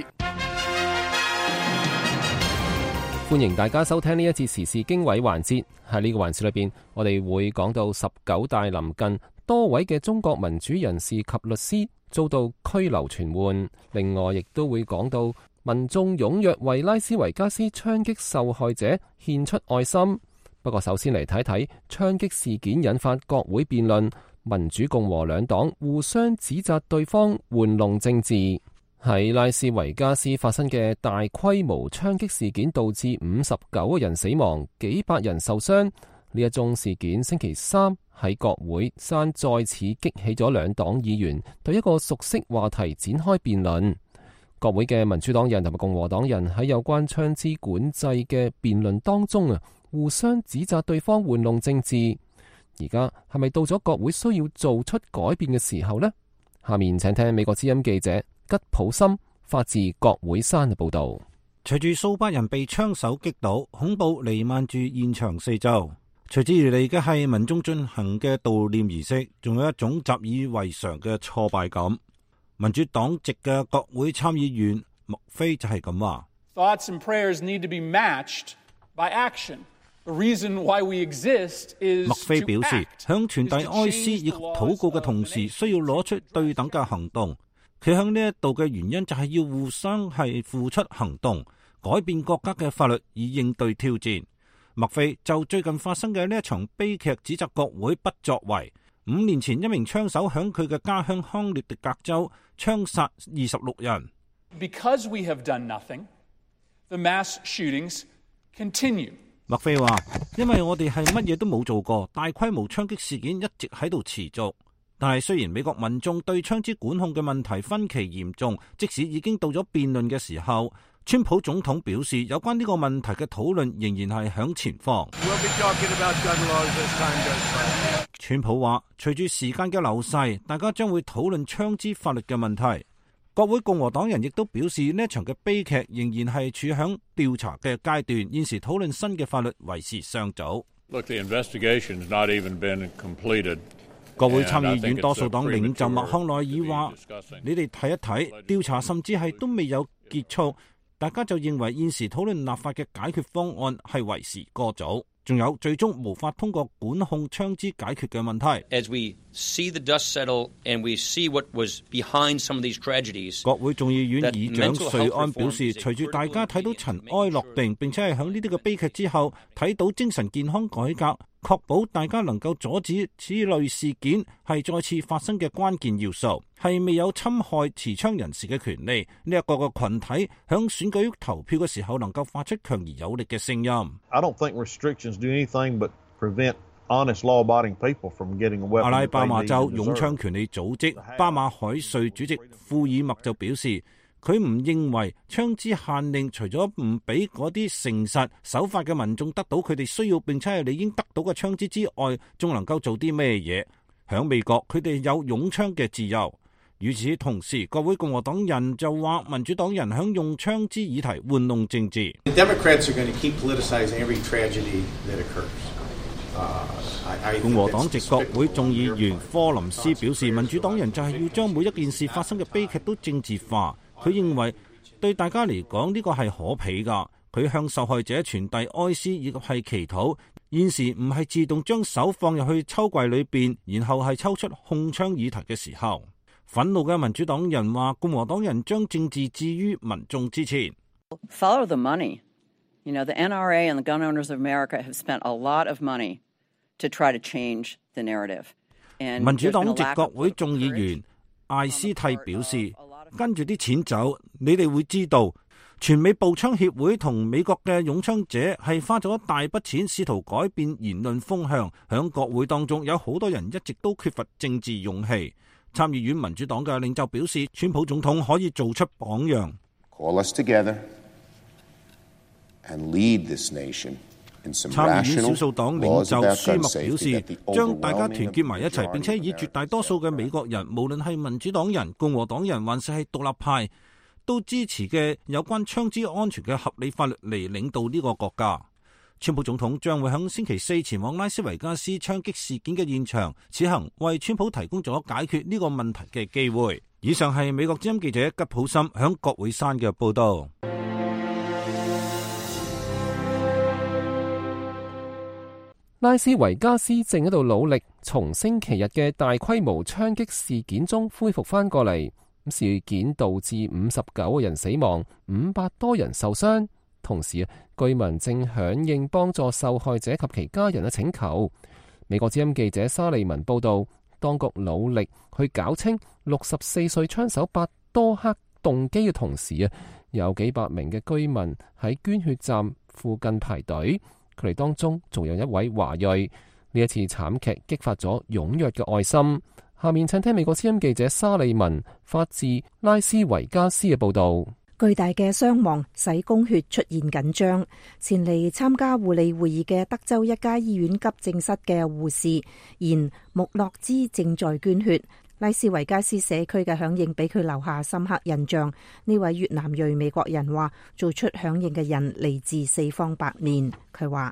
歡迎大家收聽呢一節時事經緯環節。喺呢個環節裏邊，我哋會講到19大臨近，多位嘅中國民主人士及律師遭到拘留傳喚。另外，亦都會講到民眾踴躍為拉斯維加斯槍擊受害者獻出愛心。不過，首先嚟睇睇槍擊事件引發國會辯論，民主共和兩黨互相指責對方玩弄政治。喺拉斯維加斯發生嘅大規模槍擊事件，導致59個人死亡，幾百人受傷。呢一宗事件星期三喺國會山再次激起咗兩黨議員對一個熟悉話題展開辯論。國會嘅民主黨人同埋共和黨人喺有關槍支管制嘅辯論當中互相指責對方玩弄政治。而家係咪到咗國會需要做出改變嘅時候呢？下面請聽美國之音記者吉普森發自國會山嘅報道。 隨住數百人被槍手擊倒，恐怖彌漫住現場四周。隨之而嚟嘅係民眾進行嘅悼念儀式，仲有一種習以為常嘅挫敗感。民主黨籍嘅國會參議員麥菲就係咁話。 Thoughts and prayers need to be matched by action. The reason why we exist is 麥菲表示，向傳遞哀思以及禱告嘅同時，需要攞出對等嘅行動。佢向呢一度嘅原因就係要互相係付出行動，改變國家嘅法律以應對挑戰。麥菲就最近發生嘅呢一場悲劇指責國會不作為。5年前，一名槍手響佢嘅家鄉康涅狄格州槍殺26人。 Because we have done nothing, the mass shootings continue. 麥菲話：因為我哋係乜嘢都冇做過，大規模槍擊事件一直喺度持續。但係雖然美國民眾對槍支管控嘅問題分歧嚴重，即使已經到咗辯論嘅時候，川普總統表示有關呢個問題嘅討論仍然係響前方。川普話：隨住時間嘅流逝，大家將會討論槍支法律嘅問題。國會共和黨人亦都表示呢一場嘅悲劇仍然係處響調查嘅階段，現時討論新嘅法律為時尚早。 Look, the investigation's not even been completed. 國會參議院多數黨領袖麥康奈爾話：你哋睇一睇，調查甚至係都未有結束，大家就認為現時討論立法嘅解決方案係為時過早。仲有最終無法通過管控槍支解決嘅問題。 As we see the dust settle and we see what was behind some of these tragedies， 國會眾議院議長瑞安表示，隨住大家睇到塵埃落定，並且係響呢啲嘅悲劇之後，睇到精神健康改革，確保大家能夠阻止此類事件係再次發生嘅關鍵要素，係未有侵害持槍人士嘅權利。呢一個個群體響選舉投票嘅時候，能夠發出強而有力嘅聲音。 I don't think restrictions do anything but prevent honest law-abiding people from getting a weapon。 阿拉巴馬州擁槍權利組織巴馬海瑞主席庫爾默就表示，佢唔認為槍支限令除咗唔俾嗰啲誠實守法嘅民眾得到佢哋需要並且係理應得到嘅槍支之外，仲能夠做啲咩嘢？響美國，佢哋有擁槍嘅自由。與此同時，國會共和黨人就話民主黨人響用槍支議題玩弄政治。共和黨籍國會眾議員科林斯表示，民主黨人就係要將每一件事發生嘅悲劇都政治化。佢認為對大家嚟講呢個係可鄙㗎。佢向受害者傳遞哀思以及係祈禱。現時唔係自動將手放入去抽櫃裏邊，然後係抽出控槍議題嘅時候。憤怒嘅民主黨人話，共和黨人將政治置於民眾之前。 Follow the money. You know, the NRA and the gun owners of America have spent a lot of money to try to change the narrative. 民主黨籍國會眾議員艾斯蒂表示，跟住啲錢走，你哋會知道，全美步槍協會同美國嘅擁槍者係花咗一大筆錢，試圖改變言論風向。響國會當中，有好多人一直都缺乏政治勇氣。參議院民主黨嘅領袖表示，川普總統可以做出榜樣。 Call us together and lead this nation 參議院少數黨領袖舒默表示，將大家團結埋一齊，並且以絕大多數嘅美國人，無論係民主黨人、共和黨人，還是係獨立派，都支持嘅有關槍支安全嘅合理法律嚟領導呢個國家。川普總統將會喺星期四前往拉斯維加斯槍擊事件嘅現場，此行為川普提供咗解決呢個問題嘅機會。以上係美國之音記者吉普森響國會山嘅報道。 拉斯維加斯正喺度努力從星期日嘅大規模槍擊事件中恢復翻過嚟。事件導致59個人死亡，500多人受傷。同時，居民正響應幫助受害者及其家人嘅請求。美國之音記者沙利文報道，當局努力去搞清64歲槍手伯多克動機嘅同時，有幾百名嘅居民喺捐血站附近排隊，佢哋當中仲有一位華裔。呢一次慘劇激發咗踴躍嘅愛心。下面請聽美國之音記者沙利文發自拉斯維加斯嘅報道。 巨大嘅傷亡使供血出現緊張。前嚟參加護理會議嘅德州一家醫院急症室嘅護士言穆洛茲正在捐血。拉斯維加斯社區嘅響應俾佢留下深刻印象。呢位越南裔美國人話，做出響應嘅人嚟自四方八面。佢話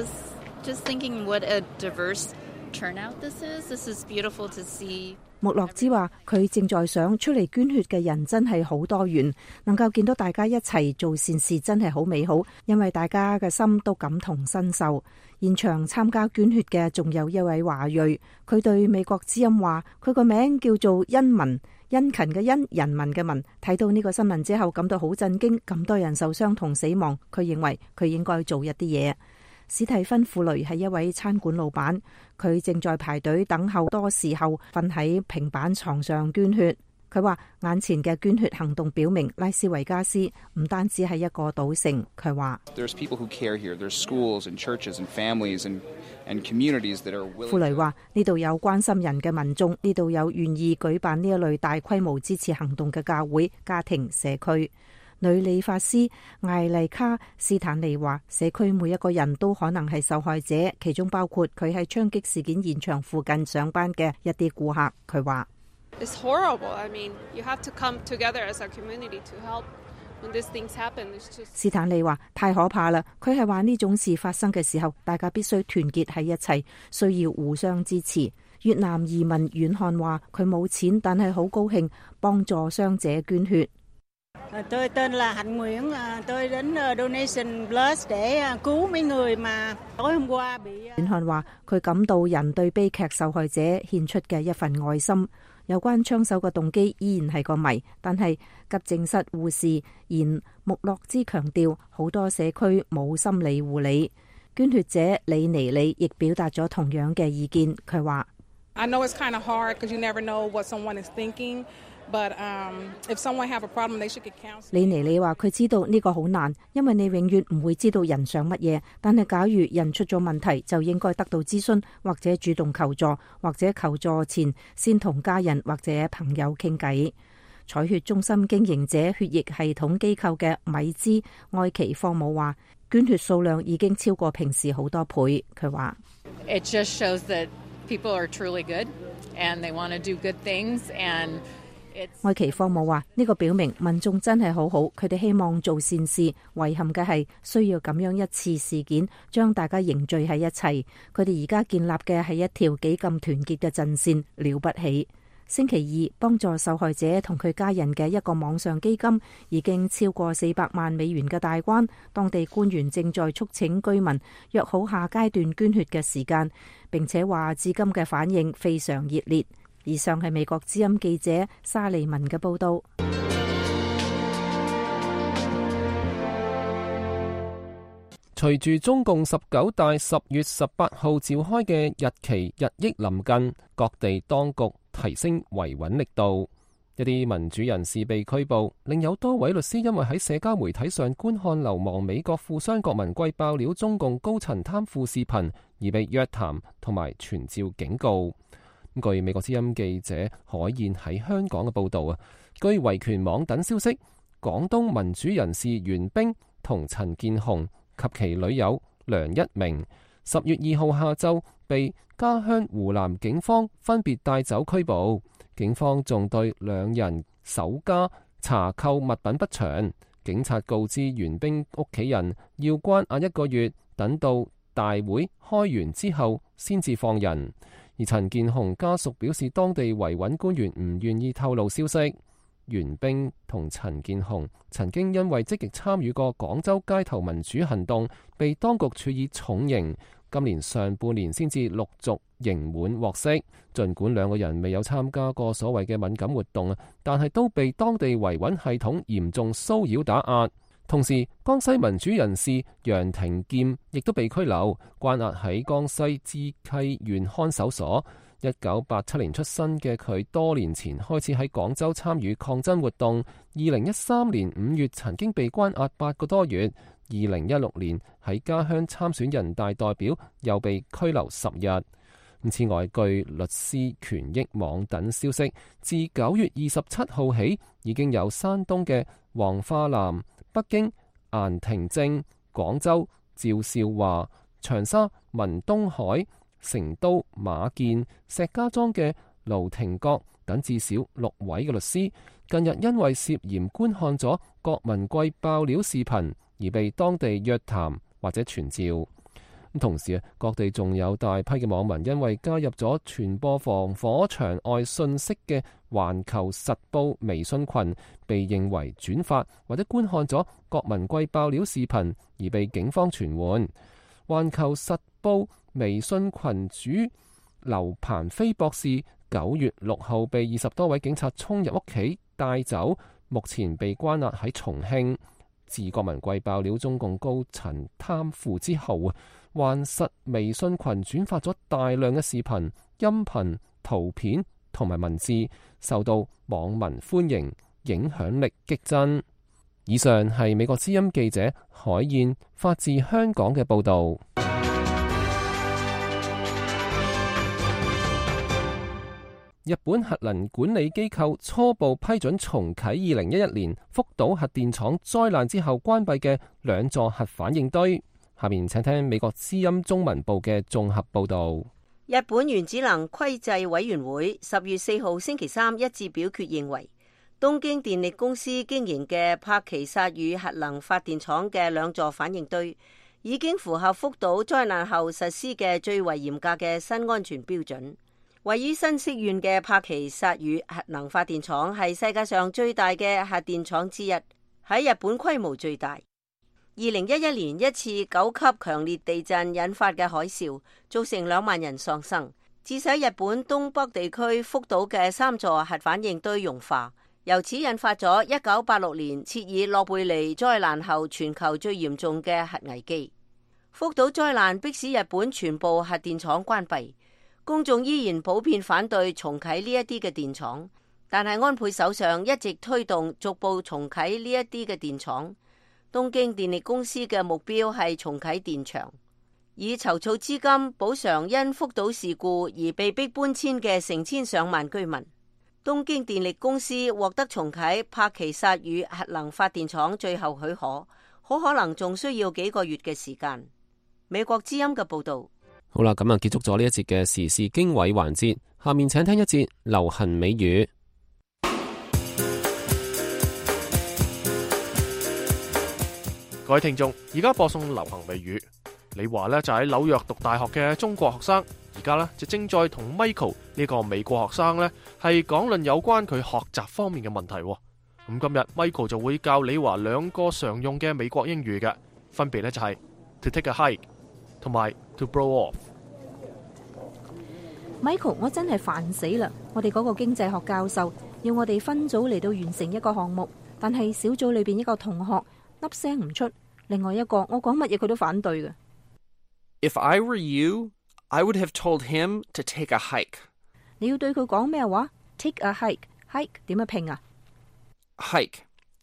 穆洛茲話佢正在想，出嚟捐血嘅人真係好多元，能夠見到大家一齊做善事真係好美好，因為大家嘅心都感同身受。現場參加捐血嘅仲有一位華裔，佢對美國之音話，佢個名叫做殷民，殷勤嘅殷，人民嘅民。睇到呢個新聞之後感到好震驚，咁多人受傷同死亡，佢認為佢應該做一啲嘢。史蒂芬庫雷係一位餐館老闆，佢正在排隊等候，多時候瞓喺平板床上捐血。佢話眼前嘅捐血行動表明拉斯維加斯唔單止係一個賭城。佢話庫雷話呢度有關心人嘅民眾，呢度有願意舉辦呢一類大規模支持行動嘅教會、家庭、社區。女理髮師艾麗卡斯坦尼話，社區每一個人都可能係受害者，其中包括佢喺槍擊事件現場附近上班嘅一啲顧客。佢話斯坦尼話太可怕啦。佢係話呢種事發生嘅時候，大家必須團結喺一齊，需要互相支持。越南移民遠漢話佢冇錢，但係好高興幫助傷者捐血。 Tôi tên là Hạnh Nguyễn, tôi đến Donation Plus để cứu mấy người mà tối hôm qua bị。 遠漢話佢感到人對悲劇受害者獻出嘅一份愛心。有關槍手嘅動機依然係個謎，但係急症室護士言穆洛茲強調好多社區冇心理護理。捐血者李尼里亦表達咗同樣嘅意見。佢話 I know it's kind of hard because you never know what someone is thinking.But if someone have a problem, they should get counseling. 李尼里話佢知道呢個好難，因為你永遠唔會知道人想乜嘢。但係假如人出咗問題，就應該得到諮詢，或者主動求助，或者求助前先同家人或者朋友傾偈。採血中心經營者血液系統機構嘅米茲愛奇科姆話，捐血數量已經超過平時好多倍。佢話 ：It just shows that people are truly good and they want to do good things and 愛奇科姆話呢個表明民眾真係好好，佢哋希望做善事。遺憾嘅係需要咁樣一次事件將大家凝聚喺一齊。佢哋而家建立嘅係一條幾咁團結嘅陣線，了不起。星期二幫助受害者同佢家人嘅一個網上基金已經超過400萬美元嘅大關，當地官員正在促請居民約好下階段捐血嘅時間，並且話至今嘅反應非常熱烈。以上係美國之音記者沙利文嘅報道。 隨住中共19大10月18號召開嘅日期日益臨近，各地當局提升維穩力度，一啲民主人士被拘捕，另有多位律師因為喺社交媒體上觀看流亡美國富商郭文貴爆料中共高層貪腐視頻而被約談同埋傳召警告。據美國之音記者海燕喺香港嘅報道啊，據維權網等消息，廣東民主人士袁冰同陳建雄及其女友梁一鳴，10月2號下晝被家鄉湖南警方分別帶走拘捕。警方仲對兩人首家查扣物品不詳。警察告知袁冰屋企人要關押1個月，等到大會開完之後先至放人。而陳健雄家屬表示，當地維穩官員唔願意透露消息。袁冰同陳健雄曾經因為積極參與過廣州街頭民主行動，被當局處以重刑。今年上半年先至陸續刑滿獲釋。儘管兩個人未有參加過所謂嘅敏感活動，但係都被當地維穩系統嚴重騷擾打壓。同時，江西民主人士楊廷劍亦都被拘留，關押喺江西支溪縣看守所。1987年出生嘅佢，多年前開始喺廣州參與抗爭活動。2013年5月曾經被關押8個多月。2016年喺家鄉參選人大代表，又被拘留10日。此外，據律師權益網等消息，自9月27號起，已經有山東嘅黃化南、北京顏廷正、廣州趙少華、長沙文東海、成都馬建、石家莊嘅盧廷國等至少6位嘅律師，近日因為涉嫌觀看咗郭文貴爆料視頻而被當地約談或者傳召。同時各地仲有大批嘅網民因為加入咗傳播防火牆外信息嘅環球實報微信群，被認為轉發或者觀看咗郭文貴爆料視頻而被警方傳喚。環球實報微信群主劉鵬飛博士9月6號被20多位警察衝入屋企帶走，目前被關押喺重慶。自郭文貴爆料中共高層貪腐之後，環實微信群轉發咗大量嘅視頻、音頻、圖片同埋文字，受到網民歡迎，影響力激增。以上係美國之音記者海燕發自香港嘅報導。日本核能管理機構初步批准重啟2011年福島核電廠災難之後關閉嘅2座核反應堆。下面請聽美國之音中文部嘅綜合報導。 日本原子能規制委員會10月4號星期三一致表決認為，東京電力公司經營嘅柏崎薩宇核能發電廠嘅2座反應堆已經符合福島災難後實施嘅最為嚴格嘅新安全標準。位於新潟縣嘅柏崎薩宇核能發電廠係世界上最大嘅核電廠之一，喺日本規模最大。2011年一次9級強烈地震引發嘅海嘯，造成2萬人喪生，致使日本東北地區福島嘅3座核反應堆融化，由此引發咗1986年切爾諾貝利災難後全球最嚴重嘅核危機。福島災難迫使日本全部核電廠關閉。公眾依然普遍反對重啟呢一啲嘅電廠，但係安倍首相一直推動逐步重啟呢一啲嘅電廠。東京電力公司嘅目標係重啟電廠，以籌措資金補償因福島事故而被迫搬遷嘅成千上萬居民。東京電力公司獲得重啟柏崎薩宇核能發電廠最後許可，好可能仲需要幾個月嘅時間。美國之音嘅報道。 好啦，咁結束咗呢一節嘅時事經緯環節，下面請聽一節流行美語。 各位聽眾，而家播送流行美語。李華呢就喺紐約讀大學嘅中國學生，而家呢就正在同 Michael 呢個美國學生呢係講論有關佢學習方面嘅問題。咁今日 Michael 就會教李華2個常用嘅美國英語嘅，分別呢就係 to take a hike 同埋 to blow off。Michael， 我真係煩死啦！我哋嗰個經濟學教授要我哋分組嚟到完成一個項目，但係小組裏邊一個同學粒聲唔出，另外一個我講乜嘢佢都反對嘅。 If I were you, I would have told him to take a hike. 你要對佢講咩話 ？Take a hike，hike 點樣拼啊 ？Hike,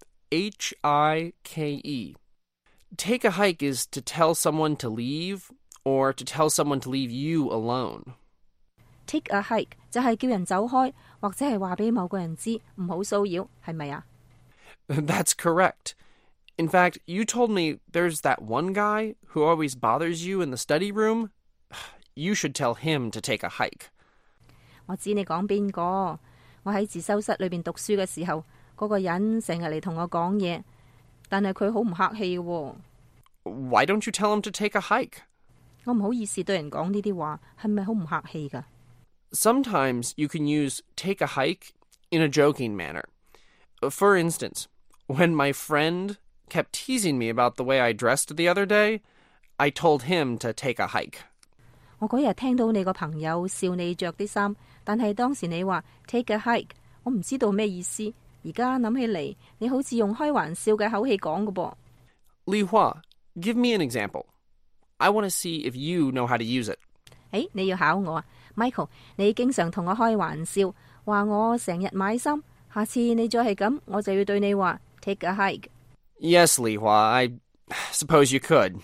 H-I-K-E. Take a hike is to tell someone to leave, or to tell someone to leave you alone.Take a hike 就係叫人走開，或者係話俾某個人知唔好騷擾，係咪啊？ That's correct. In fact, you told me there's that one guy who always bothers you in the study room. You should tell him to take a hike. 我知你講邊個？我喺自修室裏邊讀書嘅時候，嗰個人成日嚟同我講嘢，但係佢好唔客氣喎。 Why don't you tell him to take a hike? 我唔好意思對人講呢啲話，係咪好唔客氣㗎？ Sometimes you can use take a hike in a joking manner. For instance, when my friend kept teasing me about the way I dressed the other day, I told him to take a hike. 我嗰日聽到你個朋友笑你着啲衫，但係當時你話 take a hike， 我唔知道咩意思。而家諗起嚟，你好似用開玩笑嘅口氣講㗎噃。 Li Hua, give me an example. I want to see if you know how to use it. 你要考我啊 ，Michael， 你經常同我開玩笑，話我成日買衫。下次你再係咁，我就要對你話 take a hike. Yes, Li Hua, I suppose you could.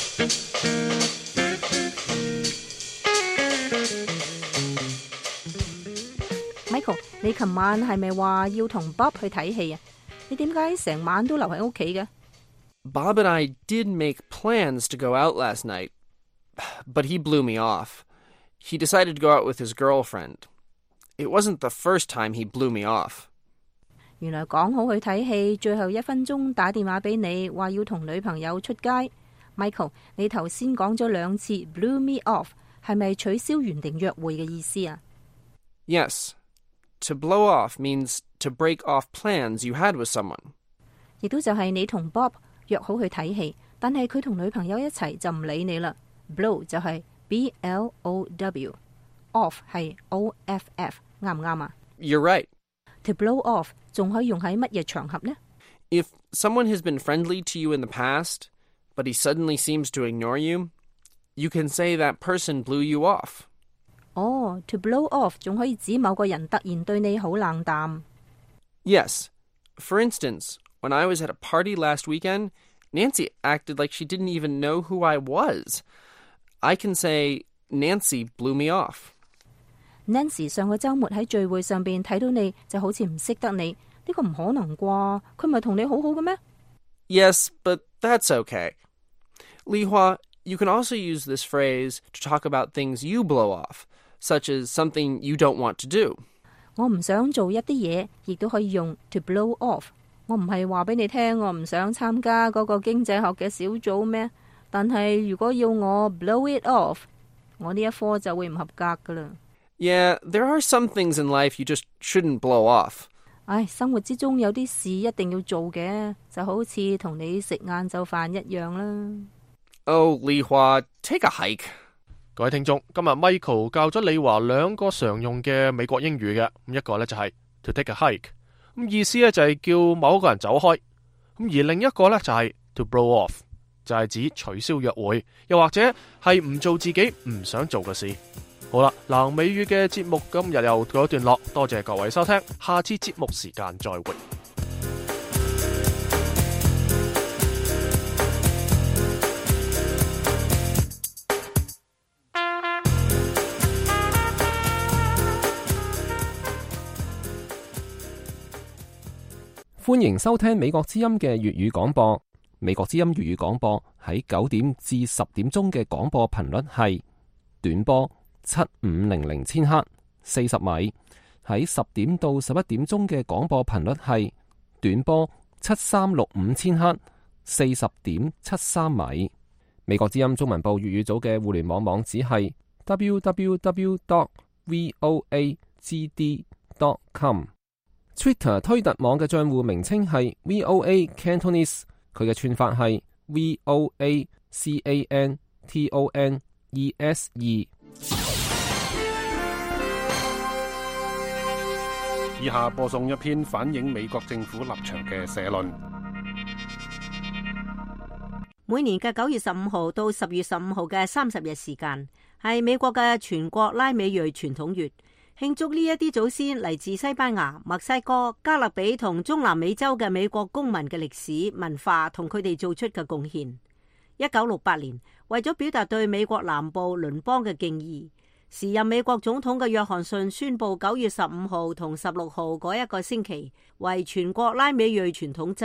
Michael， 你琴晚係咪話要同 Bob 去睇戲啊？你點解成晚都留喺屋企嘅？ Bob and I did make plans to go out last night, but he blew me off. He decided to go out with his girlfriend. It wasn't the first time he blew me off. 原來講好去睇戲，最後1分鐘打電話俾你，話要同女朋友出街。Michael， 你頭先講咗2次 blew me off， 係咪取消原定約會嘅意思啊？ Yes. To blow off means to break off plans you had with someone. 亦都就係你同 Bob 約好去睇戲，但係佢同女朋友一齊就唔理你啦。Blow 就係 B-L-O-W，off 係 O-F-F， 啱唔啱啊？ You're right. To blow off 仲可以用喺乜嘢場合呢？ If someone has been friendly to you in the past, but he suddenly seems to ignore you, you can say that person blew you off. To blow off 仲可以指某個人突然對你好冷淡。 Yes. For instance, when I was at a party last weekend, Nancy acted like she didn't even know who I was. I can say, Nancy blew me off. Nancy 上個週末喺聚會上邊睇到你就好似唔識得你，呢個唔可能啩？佢唔係同你好好嘅咩？ Yes, but that's okay. Li Hua, you can also use this phrase to talk about things you blow off, such as something you don't want to do. 我唔想做一啲嘢，亦都可以用 to blow off。我唔係話俾你聽，我唔想參加嗰個經濟學嘅小組咩？但係如果要我 blow it off， 我呢一科就會唔合格噶啦。 Yeah, there are some things in life you just shouldn't blow off. 生活之中有啲事一定要做嘅，就好似同你食晏晝飯一樣啦。 Oh, Li Hua, take a hike. 各位聽眾，今日 Michael 教咗李華2個常用嘅美國英語嘅，一個呢就係 to take a hike， 意思呢就係叫某一個人走開，而另一個呢就係 to blow off， 就係指取消約會，又或者係唔做自己唔想做嘅事。好啦，嗱，美語嘅節目今日又告一段落，多謝各位收聽，下次節目時間再會。 歡迎收聽美國之音嘅粵語廣播。美國之音粵語廣播喺9點至10點鐘嘅廣播頻率係短波7500千赫40米，喺10點到11點鐘嘅廣播頻率係短波7365千赫40.73米。美國之音中文部粵語組嘅互聯網網址係 www.voagd.com。Twitter 推特網嘅賬戶名稱係 VOA Cantonese， 佢嘅串法係 VOACANTONESE。 以下播送一篇反映美國政府立場嘅社論。 每年嘅9月15號到10月15號嘅30日時間，係美國嘅全國拉美裔傳統月。慶祝呢一啲祖先嚟自西班牙、墨西哥、加勒比同中南美洲嘅美國公民嘅歷史文化同佢哋做出嘅貢獻。1968年，為咗表達對美國南部鄰邦嘅敬意，時任美國總統嘅約翰遜宣布9月15號同16號嗰一個星期為全國拉美裔傳統週。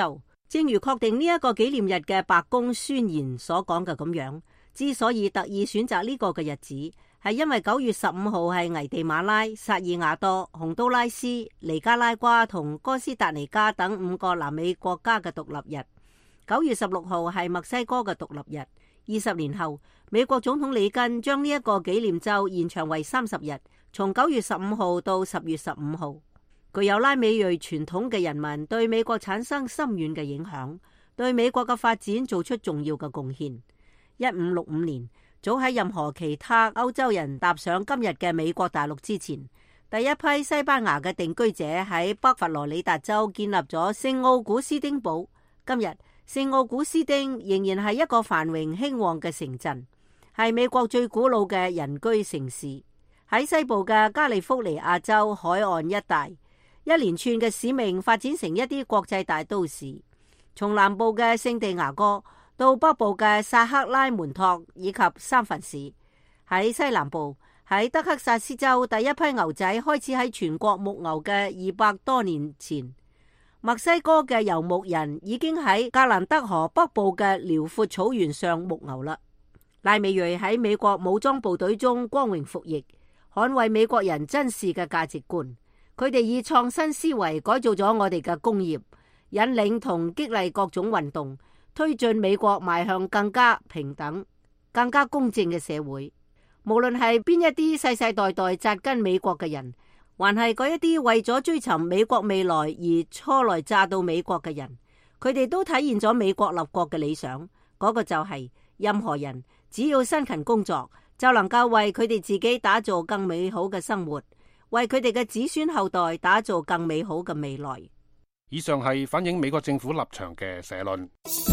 正如確定呢一個紀念日嘅白宮宣言所講嘅咁樣，之所以特意選擇呢個嘅日子，係因為9月15號係危地馬拉、薩爾瓦多、洪都拉斯、尼加拉瓜同哥斯達尼加等5個南美國家嘅獨立日。9月16號係墨西哥嘅獨立日。20年後，美國總統里根將呢一個紀念週延長為30日，從9月15號到10月15號。具有拉美裔傳統嘅人民對美國產生深遠嘅影響，對美國嘅發展做出重要嘅貢獻。1565年，早喺任何其他歐洲人踏上今日嘅美國大陸之前，第一批西班牙嘅定居者喺北佛羅里達州建立咗聖奧古斯丁堡。今日聖奧古斯丁仍然係一個繁榮興旺嘅城鎮，係美國最古老嘅人居城市。喺西部嘅加利福尼亞州海岸一帶，一連串嘅使命發展成一啲國際大都市，從南部嘅聖地牙哥到北部嘅薩克拉門托以及三藩市。喺西南部，喺德克薩斯州，第一批牛仔開始喺全國牧牛嘅200多年前。墨西哥嘅游牧人已經喺格蘭德河北部嘅遼闊草原上牧牛啦。拉美裔喺美國武裝部隊中光榮服役，捍衛美國人珍視嘅價值觀。佢哋以創新思維改造咗我哋嘅工業，引領同激勵各種運動，推進美國邁向更加平等、更加公正嘅社會。無論係邊一啲世世代代扎根美國嘅人，還係嗰一啲為咗追尋美國未來而初來乍到美國嘅人，佢哋都體現咗美國立國嘅理想。嗰個就係任何人只要辛勤工作，就能夠為佢哋自己打造更美好嘅生活，為佢哋嘅子孫後代打造更美好嘅未來。 以上係反映美國政府立場嘅社論。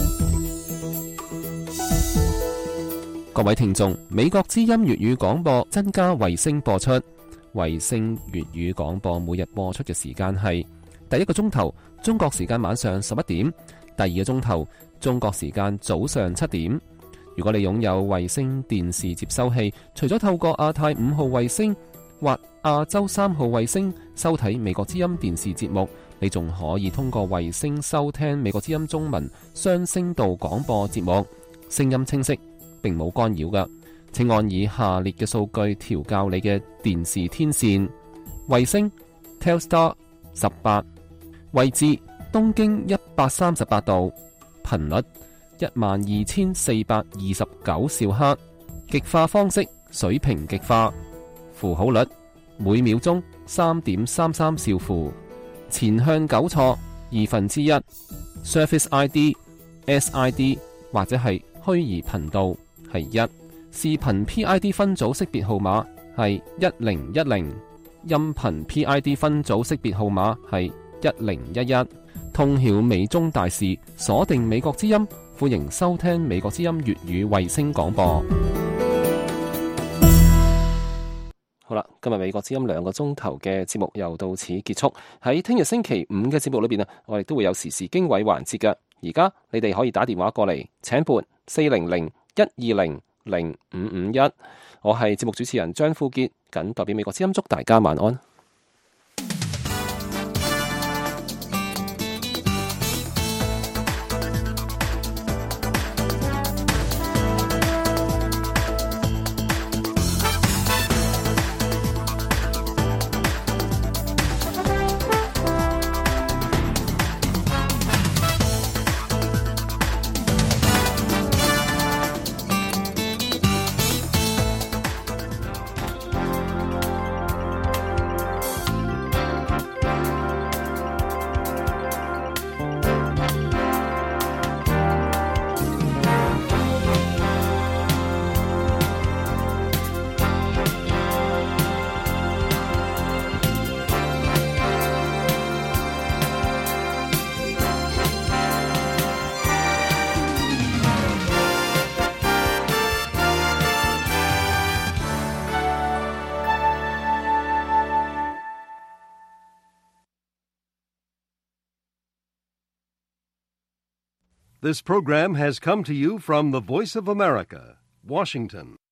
各位聽眾，美國之音粵語廣播增加衛星播出。衛星粵語廣播每日播出嘅時間係第一個鐘頭中國時間晚上11點，第二個鐘頭中國時間早上7點。如果你擁有衛星電視接收器，除咗透過亞太5號衛星或亞洲3號衛星收睇美國之音電視節目，你仲可以通過衛星收聽美國之音中文雙聲道廣播節目，聲音清晰，並冇干擾㗎。請按以下列嘅數據調校你嘅電視天線：衛星 Telstar 18，位置東經138度，頻率12429兆赫，極化方式水平極化，符號率每秒鐘3.33兆符，前向糾錯1/2， Surface ID、SID 或者係虛擬頻道係1。視頻 PID 分組識別號碼係1010，音頻 PID 分組識別號碼係1011。通曉美中大事，鎖定美國之音，歡迎收聽美國之音粵語衛星廣播。好啦，今日美國之音2個鐘頭嘅節目又到此結束。喺聽日星期5嘅節目裏邊啊，我哋都會有時事經緯環節嘅。而家你哋可以打電話過嚟，請撥400-120-0551。我係節目主持人張富傑，謹代表美國之音祝大家晚安。 This program has come to you from the Voice of America, Washington.